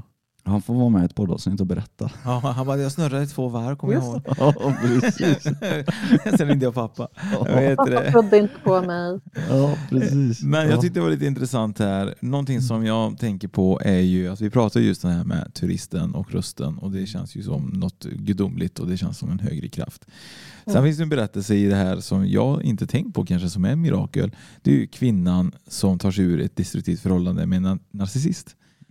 Han får vara med ett poddavsnitt och berätta. Ja, han bara, jag snurrade i 2 varv, kommer jag ihåg. Ja, precis. Sen ringde jag pappa. Pappa trodde inte på mig. Ja, precis. Men jag tyckte det var lite intressant här. Någonting som jag tänker på är ju att vi pratar just det här med turisten och rösten. Och det känns ju som något gudomligt och det känns som en högre kraft. Sen finns det en berättelse i det här som jag inte tänkt på kanske som är en mirakel. Det är ju kvinnan som tar sig ur ett destruktivt förhållande med en narcissist.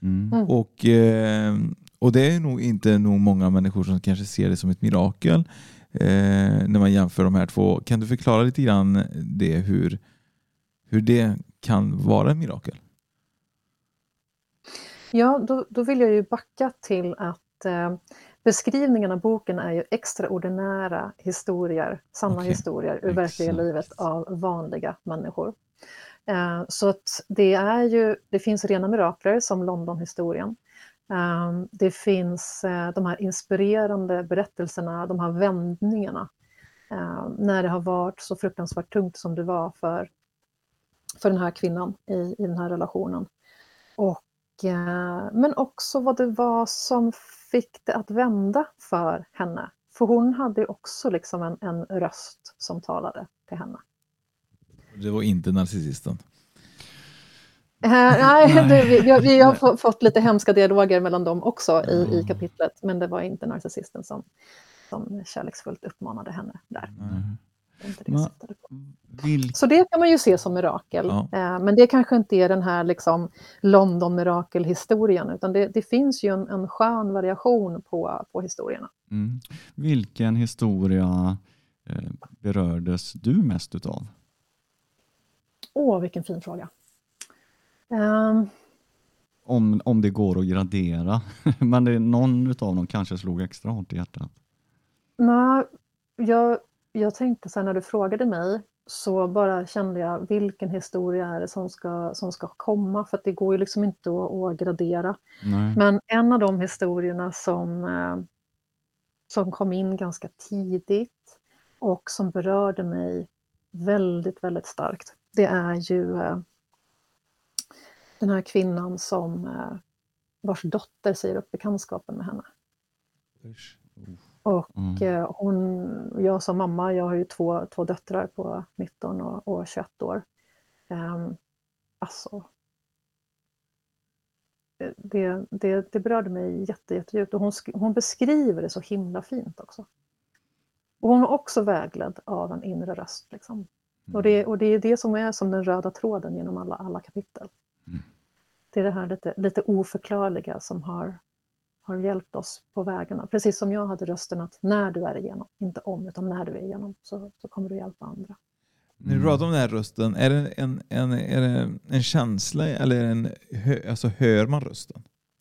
Och det är nog inte många människor som kanske ser det som ett mirakel när man jämför de här två. Kan du förklara lite grann det, hur det kan vara ett mirakel? Ja, då vill jag ju backa till att beskrivningen av boken är ju extraordinära historier, sanna historier ur verkliga livet av vanliga människor. Så att det finns rena mirakler som London-historien. Det finns de här inspirerande berättelserna, de här vändningarna. När det har varit så fruktansvärt tungt som det var för den här kvinnan i den här relationen. Men också vad det var som fick det att vända för henne. För hon hade också liksom en röst som talade till henne. Det var inte narcissisten. Nej, vi har fått lite hemska dialoger mellan dem också i kapitlet. Men det var inte narcissisten som kärleksfullt uppmanade henne där. Så det kan man ju se som mirakel. Men det kanske inte är den här liksom London-mirakelhistorien. Utan det finns ju en skön variation på historierna. Vilken historia berördes du mest utav? Vilken fin fråga. Om det går att gradera. Men det är någon utav dem kanske slog extra hårt i hjärtat. Nej, jag tänkte så här, när du frågade mig så bara kände jag vilken historia är det som ska komma. För att det går ju liksom inte att gradera. Nej. Men en av de historierna som kom in ganska tidigt och som berörde mig väldigt, väldigt starkt. Det är ju den här kvinnan vars dotter säger upp bekantskapen med henne. Och jag som mamma, jag har ju två döttrar på 19 och 21 år. Det berörde mig jättedjupt. Och hon beskriver det så himla fint också. Och hon var också vägledd av en inre röst. Liksom. Och det är det som är som den röda tråden genom alla kapitel. Det är det här lite oförklarliga som har hjälpt oss på vägarna. Precis som jag hade rösten att när du är igenom, inte om utan när du är igenom så kommer du hjälpa andra. När du pratar om den här rösten, är det en känsla eller alltså hör man rösten?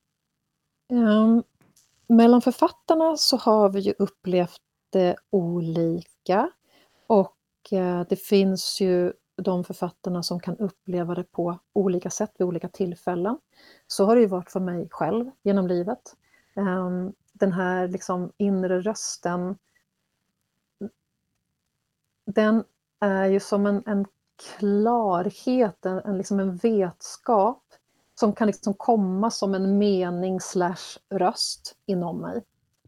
Mellan författarna så har vi ju upplevt det olika och det finns ju de författarna som kan uppleva det på olika sätt vid olika tillfällen. Så har det ju varit för mig själv genom livet. Den här liksom inre rösten, den är ju som en klarhet, liksom en vetskap som kan liksom komma som en mening / röst inom mig.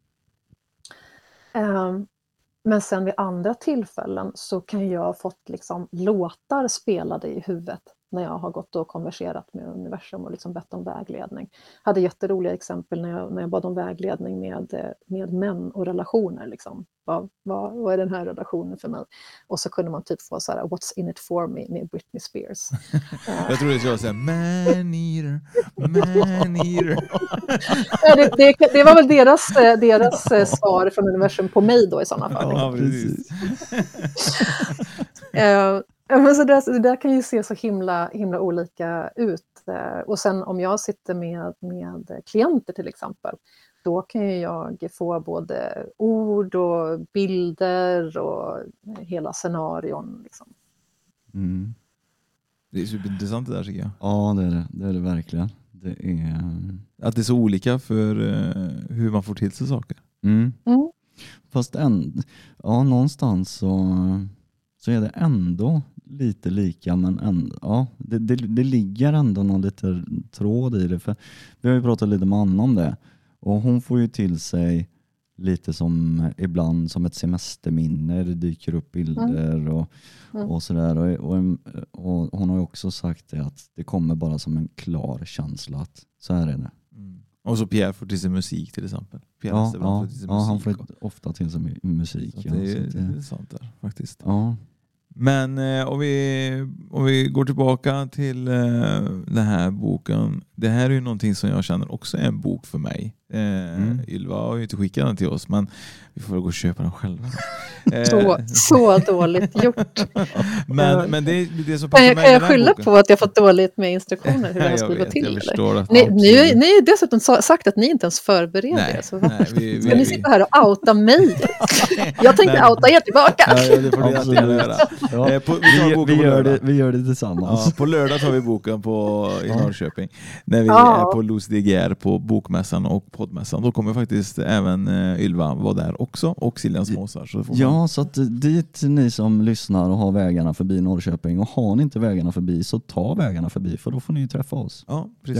Men sen vid andra tillfällen så kan jag ha fått liksom låtar spelade i huvudet när jag har gått och konverserat med universum och liksom bett om vägledning. Jag hade jätteroliga exempel när jag bad om vägledning med män och relationer. Liksom. Vad är den här relationen för mig? Och så kunde man typ få så här, What's in it for me med Britney Spears. Jag tror det skulle vara så här, man eater. Det var väl deras svar från universum på mig då i sådana fall. Ja, precis. Men så det där kan ju se så himla olika ut. Och sen om jag sitter med klienter till exempel, då kan ju jag få både ord och bilder och hela scenarion. Liksom. Det är superintressant det där tycker jag. Ja, det är det verkligen. Att det är så olika för hur man får till sig saker. Fast någonstans så är det ändå lite lika, men det ligger ändå någon liten tråd i det. För vi har ju pratat lite med Anna om det. Och hon får ju till sig lite som ibland som ett semesterminne. Det dyker upp bilder och sådär. Och hon har ju också sagt det att det kommer bara som en klar känsla att så här är det. Och så Pierre får till sig musik till exempel. Ja, han får ofta till sig musik. Så det är sant där faktiskt. Ja. Men om vi går tillbaka till den här boken. Det här är ju någonting som jag känner också är en bok för mig. Ylva har ju inte skickat den till oss, men vi får väl gå och köpa den själva. Så dåligt gjort. Men det är det som passar mig. Kan jag skylla på att jag fått dåligt med instruktioner hur jag skriver till? Ni har dessutom sagt att ni inte ens förbereder er. Så ska ni sitta här och outa mig? Jag tänkte outa er tillbaka. Ja, det får du jättegärna göra. Ja. Vi gör det tillsammans. Ja, på lördag tar vi boken i Norrköping. När vi är på Los DGR på bokmässan och poddmässan. Då kommer faktiskt även Ylva vara där också. Och Siljans Måsar. Så att dit ni som lyssnar och har vägarna förbi Norrköping. Och har ni inte vägarna förbi så ta vägarna förbi. För då får ni ju träffa oss. Ja, precis.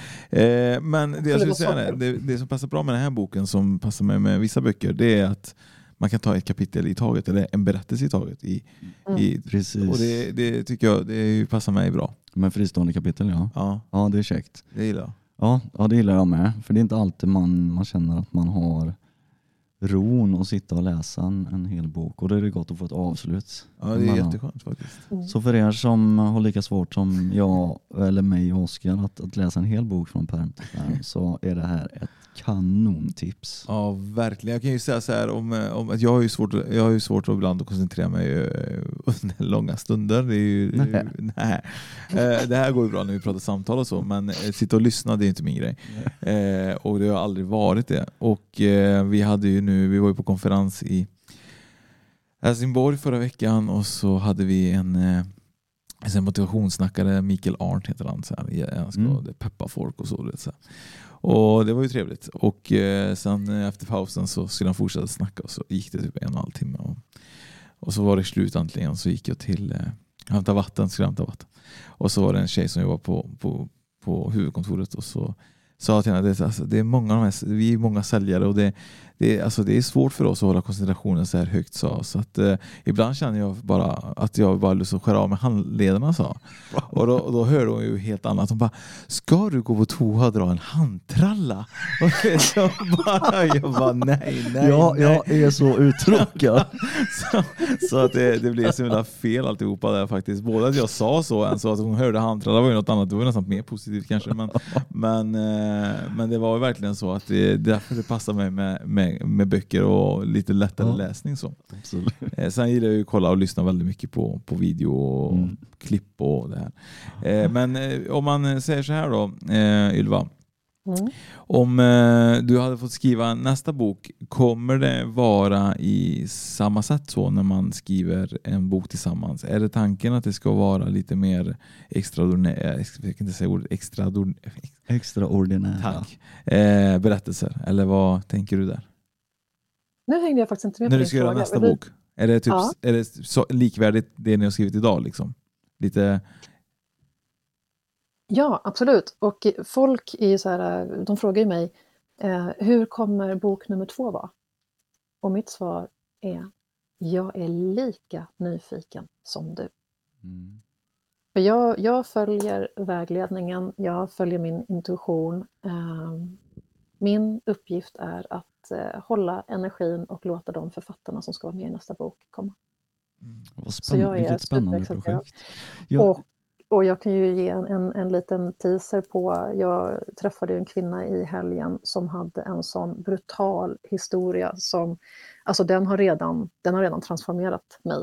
Men det jag skulle säga är, det som passar bra med den här boken som passar med vissa böcker, det är att man kan ta ett kapitel i taget eller en berättelse i taget. Precis. Och det tycker jag det passar mig bra. Men fristående kapitel, ja. Ja, det är käckt. Det gillar jag. Ja, det gillar jag med. För det är inte alltid man känner att man har ron att sitta och läsa en hel bok. Och då är det gott att få ett avslut. Ja, det är jätteskönt faktiskt. Så för er som har lika svårt som jag eller mig och Oskar att läsa en hel bok från pärm till pärm, så är det här ett kanontips. Ja, verkligen. Jag kan ju säga så här om att jag har ju svårt att ibland att koncentrera mig under långa stunder. Det är ju nej. Det här går ju bra när vi pratar samtal och så, men sitta och lyssna, det är inte min grej. Och det har aldrig varit det. Och vi var ju på konferens i Helsingborg förra veckan och så hade vi en motivationssnackare, Mikael Arndt heter han, så här. Han ska peppa folk och så. Och det var ju trevligt. Och sen efter pausen så skulle han fortsätta snacka och så gick det typ 1,5 timme. Och så var det slut äntligen, så gick jag till hämta vatten. Och så var det en tjej som jobbade på huvudkontoret och så sa till henne det är många av de här, vi är många säljare och det är svårt för oss att hålla koncentrationen så här högt, så att ibland känner jag bara att jag bara lust att skära av med handlederna, sa. Och då hörde hon ju helt annat. Hon bara, ska du gå på toa och dra en handtralla? Och jag bara nej. Jag är så uttråkad. så att det blev så himla fel alltihopa där faktiskt. Både att jag sa så, än så att hon hörde handtralla var ju något annat. Det var nästan mer positivt kanske, men det var ju verkligen så att därför det passar mig med böcker och lite lättare läsning så. Absolut. Sen gillar jag ju att kolla och lyssna väldigt mycket på video och klipp och det här. Men om man säger så här då, Ylva. Om du hade fått skriva nästa bok, kommer det vara i samma sätt så när man skriver en bok tillsammans? Är det tanken att det ska vara lite mer extraordinära berättelser? Eller vad tänker du där? Nu hängde jag faktiskt inte med när på du ska göra nästa bok. Är det typ är det så likvärdigt det ni har skrivit idag liksom? Lite. Ja, absolut. Och folk är så här, de frågar ju mig, hur kommer bok nummer 2 vara? Och mitt svar är, jag är lika nyfiken som du. För jag följer vägledningen, jag följer min intuition. Min uppgift är att hålla energin och låta de författarna som ska vara med i nästa bok komma. Så jag är ett spännande projekt. Och jag kan ju ge en liten teaser på, jag träffade en kvinna i helgen som hade en sån brutal historia som, alltså den har redan transformerat mig.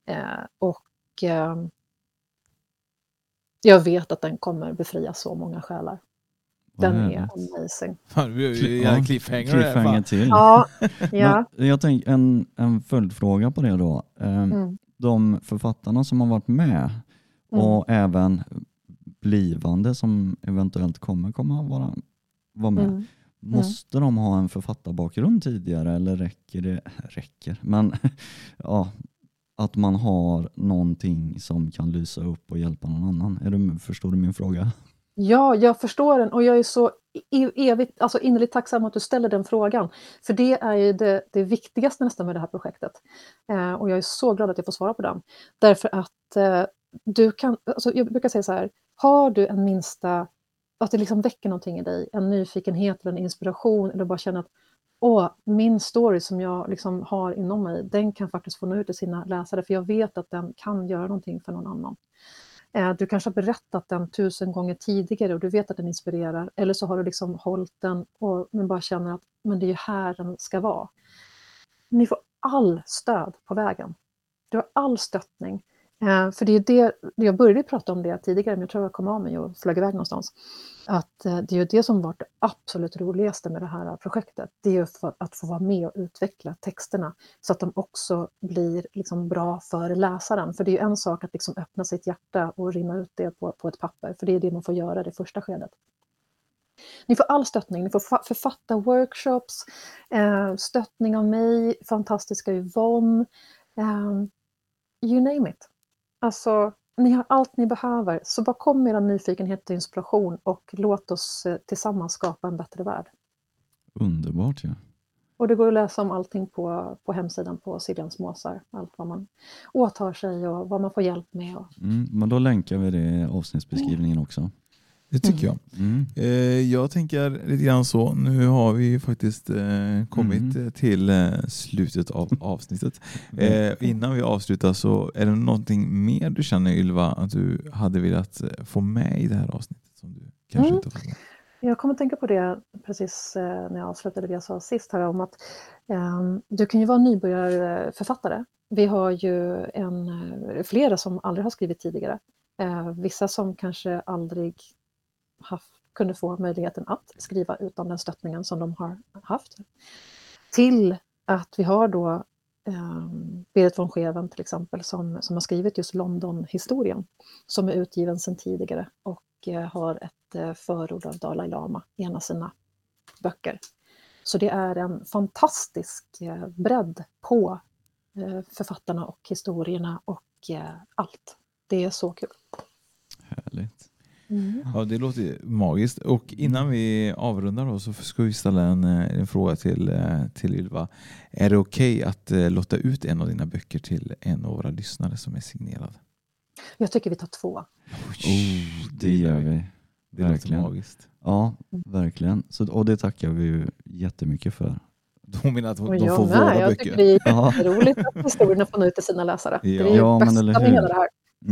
Jag vet att den kommer befria så många själar. Den är amazing. Fan, vi är cliffhanger till. Ja. Men jag tänker en följdfråga på det då. De författarna som har varit med och även blivande som eventuellt kommer vara med. Måste de ha en författarbakgrund tidigare eller räcker? Men ja, att man har någonting som kan lysa upp och hjälpa någon annan. Förstår du min fråga? Ja, jag förstår den och jag är så evigt, alltså innerligt tacksam att du ställer den frågan. För det är ju det viktigaste nästan med det här projektet. Och jag är så glad att jag får svara på den. Därför att du kan, alltså jag brukar säga så här, har du en minsta, att det liksom väcker någonting i dig, en nyfikenhet eller en inspiration, eller bara känna att min story som jag liksom har inom mig, den kan faktiskt få nå ut till sina läsare, för jag vet att den kan göra någonting för någon annan. Du kanske har berättat den 1000 gånger tidigare och du vet att den inspirerar. Eller så har du liksom hållit den men bara känner att men det är ju här den ska vara. Ni får all stöd på vägen. Du har all stöttning. För det är det, jag började prata om det tidigare, men jag tror jag kom av mig och flög iväg någonstans. Att det är ju det som var det absolut roligaste med det här projektet. Det är ju för att få vara med och utveckla texterna så att de också blir liksom bra för läsaren. För det är ju en sak att liksom öppna sitt hjärta och rinna ut det på ett papper. För det är det man får göra i det första skedet. Ni får all stöttning, ni får författarworkshops, stöttning av mig, fantastiska Yvonne, you name it. Alltså, ni har allt ni behöver, så bara kom med era nyfikenhet och inspiration och låt oss tillsammans skapa en bättre värld. Underbart, ja. Och det går att läsa om allting på hemsidan på Siljans Måsar, allt vad man åtar sig och vad man får hjälp med. Men då länkar vi det i avsnittsbeskrivningen också. Det tycker jag. Jag tänker lite grann så. Nu har vi faktiskt kommit till slutet av avsnittet. Innan vi avslutar, så är det någonting mer du känner, Ylva, att du hade velat få med i det här avsnittet som du kanske inte har fått med? Jag kommer att tänka på det precis när jag avslutade det jag sa sist här om att du kan ju vara nybörjarförfattare. Vi har ju flera som aldrig har skrivit tidigare. Vissa som kanske aldrig kunde få möjligheten att skriva utan den stöttningen som de har haft. Till att vi har då Berit von Scheven till exempel som har skrivit just London-historien, som är utgiven sedan tidigare och har ett förord av Dalai Lama i en av sina böcker. Så det är en fantastisk bredd på författarna och historierna och allt. Det är så kul. Härligt. Ja, det låter magiskt. Och innan vi avrundar då, så ska vi ställa en fråga till Ylva. Är det okej att låta ut en av dina böcker till en av våra lyssnare som är signerad? Jag tycker vi tar 2. Det gör vi. Det låter magiskt. Ja, verkligen. Och det tackar vi ju jättemycket för. De menar att de får våra böcker. Jag tycker det är jätteroligt att historierna får nå ut till sina läsare. Det är ju bästa med hela det här.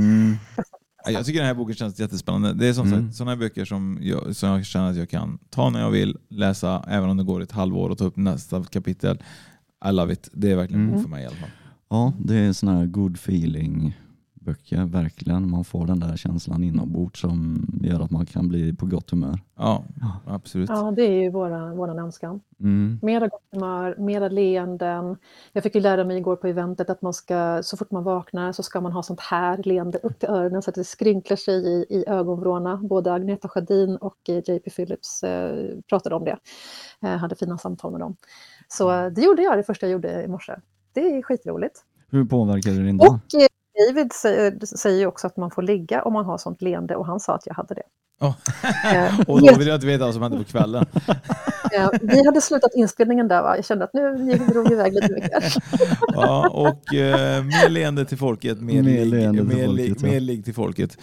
Jag tycker den här boken känns jättespännande. Det är som sagt sådana här böcker som jag känner att jag kan ta när jag vill läsa, även om det går ett halvår och ta upp nästa kapitel. I love it. Det är verkligen en bok för mig i alla fall. Ja, det är sån här good feeling böcker, verkligen. Man får den där känslan inombords som gör att man kan bli på gott humör. Ja, absolut. Ja, det är ju våran önskan. Mera gott humör, mera leenden. Jag fick ju lära mig igår på eventet att man ska, så fort man vaknar så ska man ha sånt här leende upp till öronen så att det skrynklar sig i ögonvrårna. Både Agneta Sjödin och JP Phillips pratade om det. Jag hade fina samtal med dem. Så det gjorde jag, det första jag gjorde i morse. Det är skitroligt. Hur påverkar det din dag? Och David säger ju också att man får ligga om man har sånt leende, och han sa att jag hade det. Och då vill jag inte veta vad som hände på kvällen. Vi hade slutat inspelningen där, va? Jag kände att nu drog vi iväg lite mycket. Ja, och mer leende till folket, mer ligg till folket.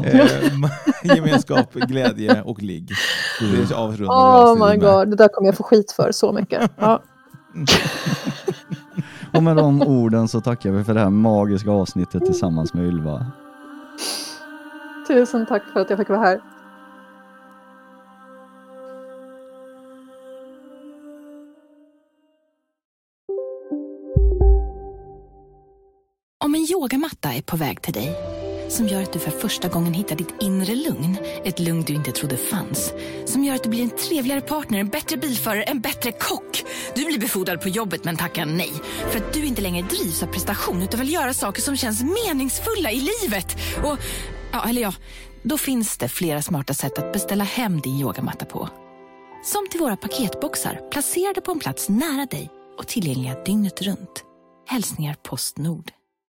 Gemenskap, glädje och ligg. Oh my god, det där kommer jag få skit för så mycket. Ja. Och med de orden så tackar vi för det här magiska avsnittet tillsammans med Ylva. Tusen tack för att jag fick vara här. Om en yogamatta är på väg till dig, som gör att du för första gången hittar ditt inre lugn, ett lugn du inte trodde fanns, som gör att du blir en trevligare partner, en bättre bilförare, en bättre kock. Du blir befordrad på jobbet men tackar nej, för att du inte längre drivs av prestation utan vill göra saker som känns meningsfulla i livet. Och, då finns det flera smarta sätt att beställa hem din yogamatta på. Som till våra paketboxar, placerade på en plats nära dig och tillgängliga dygnet runt. Hälsningar Postnord.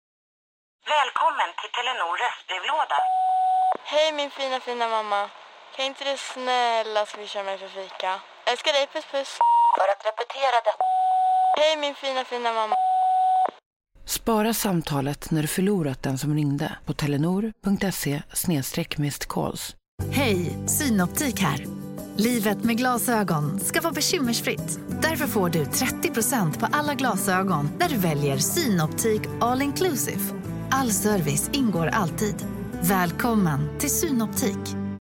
Välkommen till Telenor röstbrevlåda. Hej min fina mamma. Kan inte du snälla swisha mig för fika? Älskar dig, puss puss. För att repetera det. Hej min fina mamma. Spara samtalet när du förlorat den som ringde på telenor.se/missed-calls. Hej, Synoptik här. Livet med glasögon ska vara bekymmersfritt. Därför får du 30% på alla glasögon när du väljer Synoptik All Inclusive. All service ingår alltid. Välkommen till Synoptik.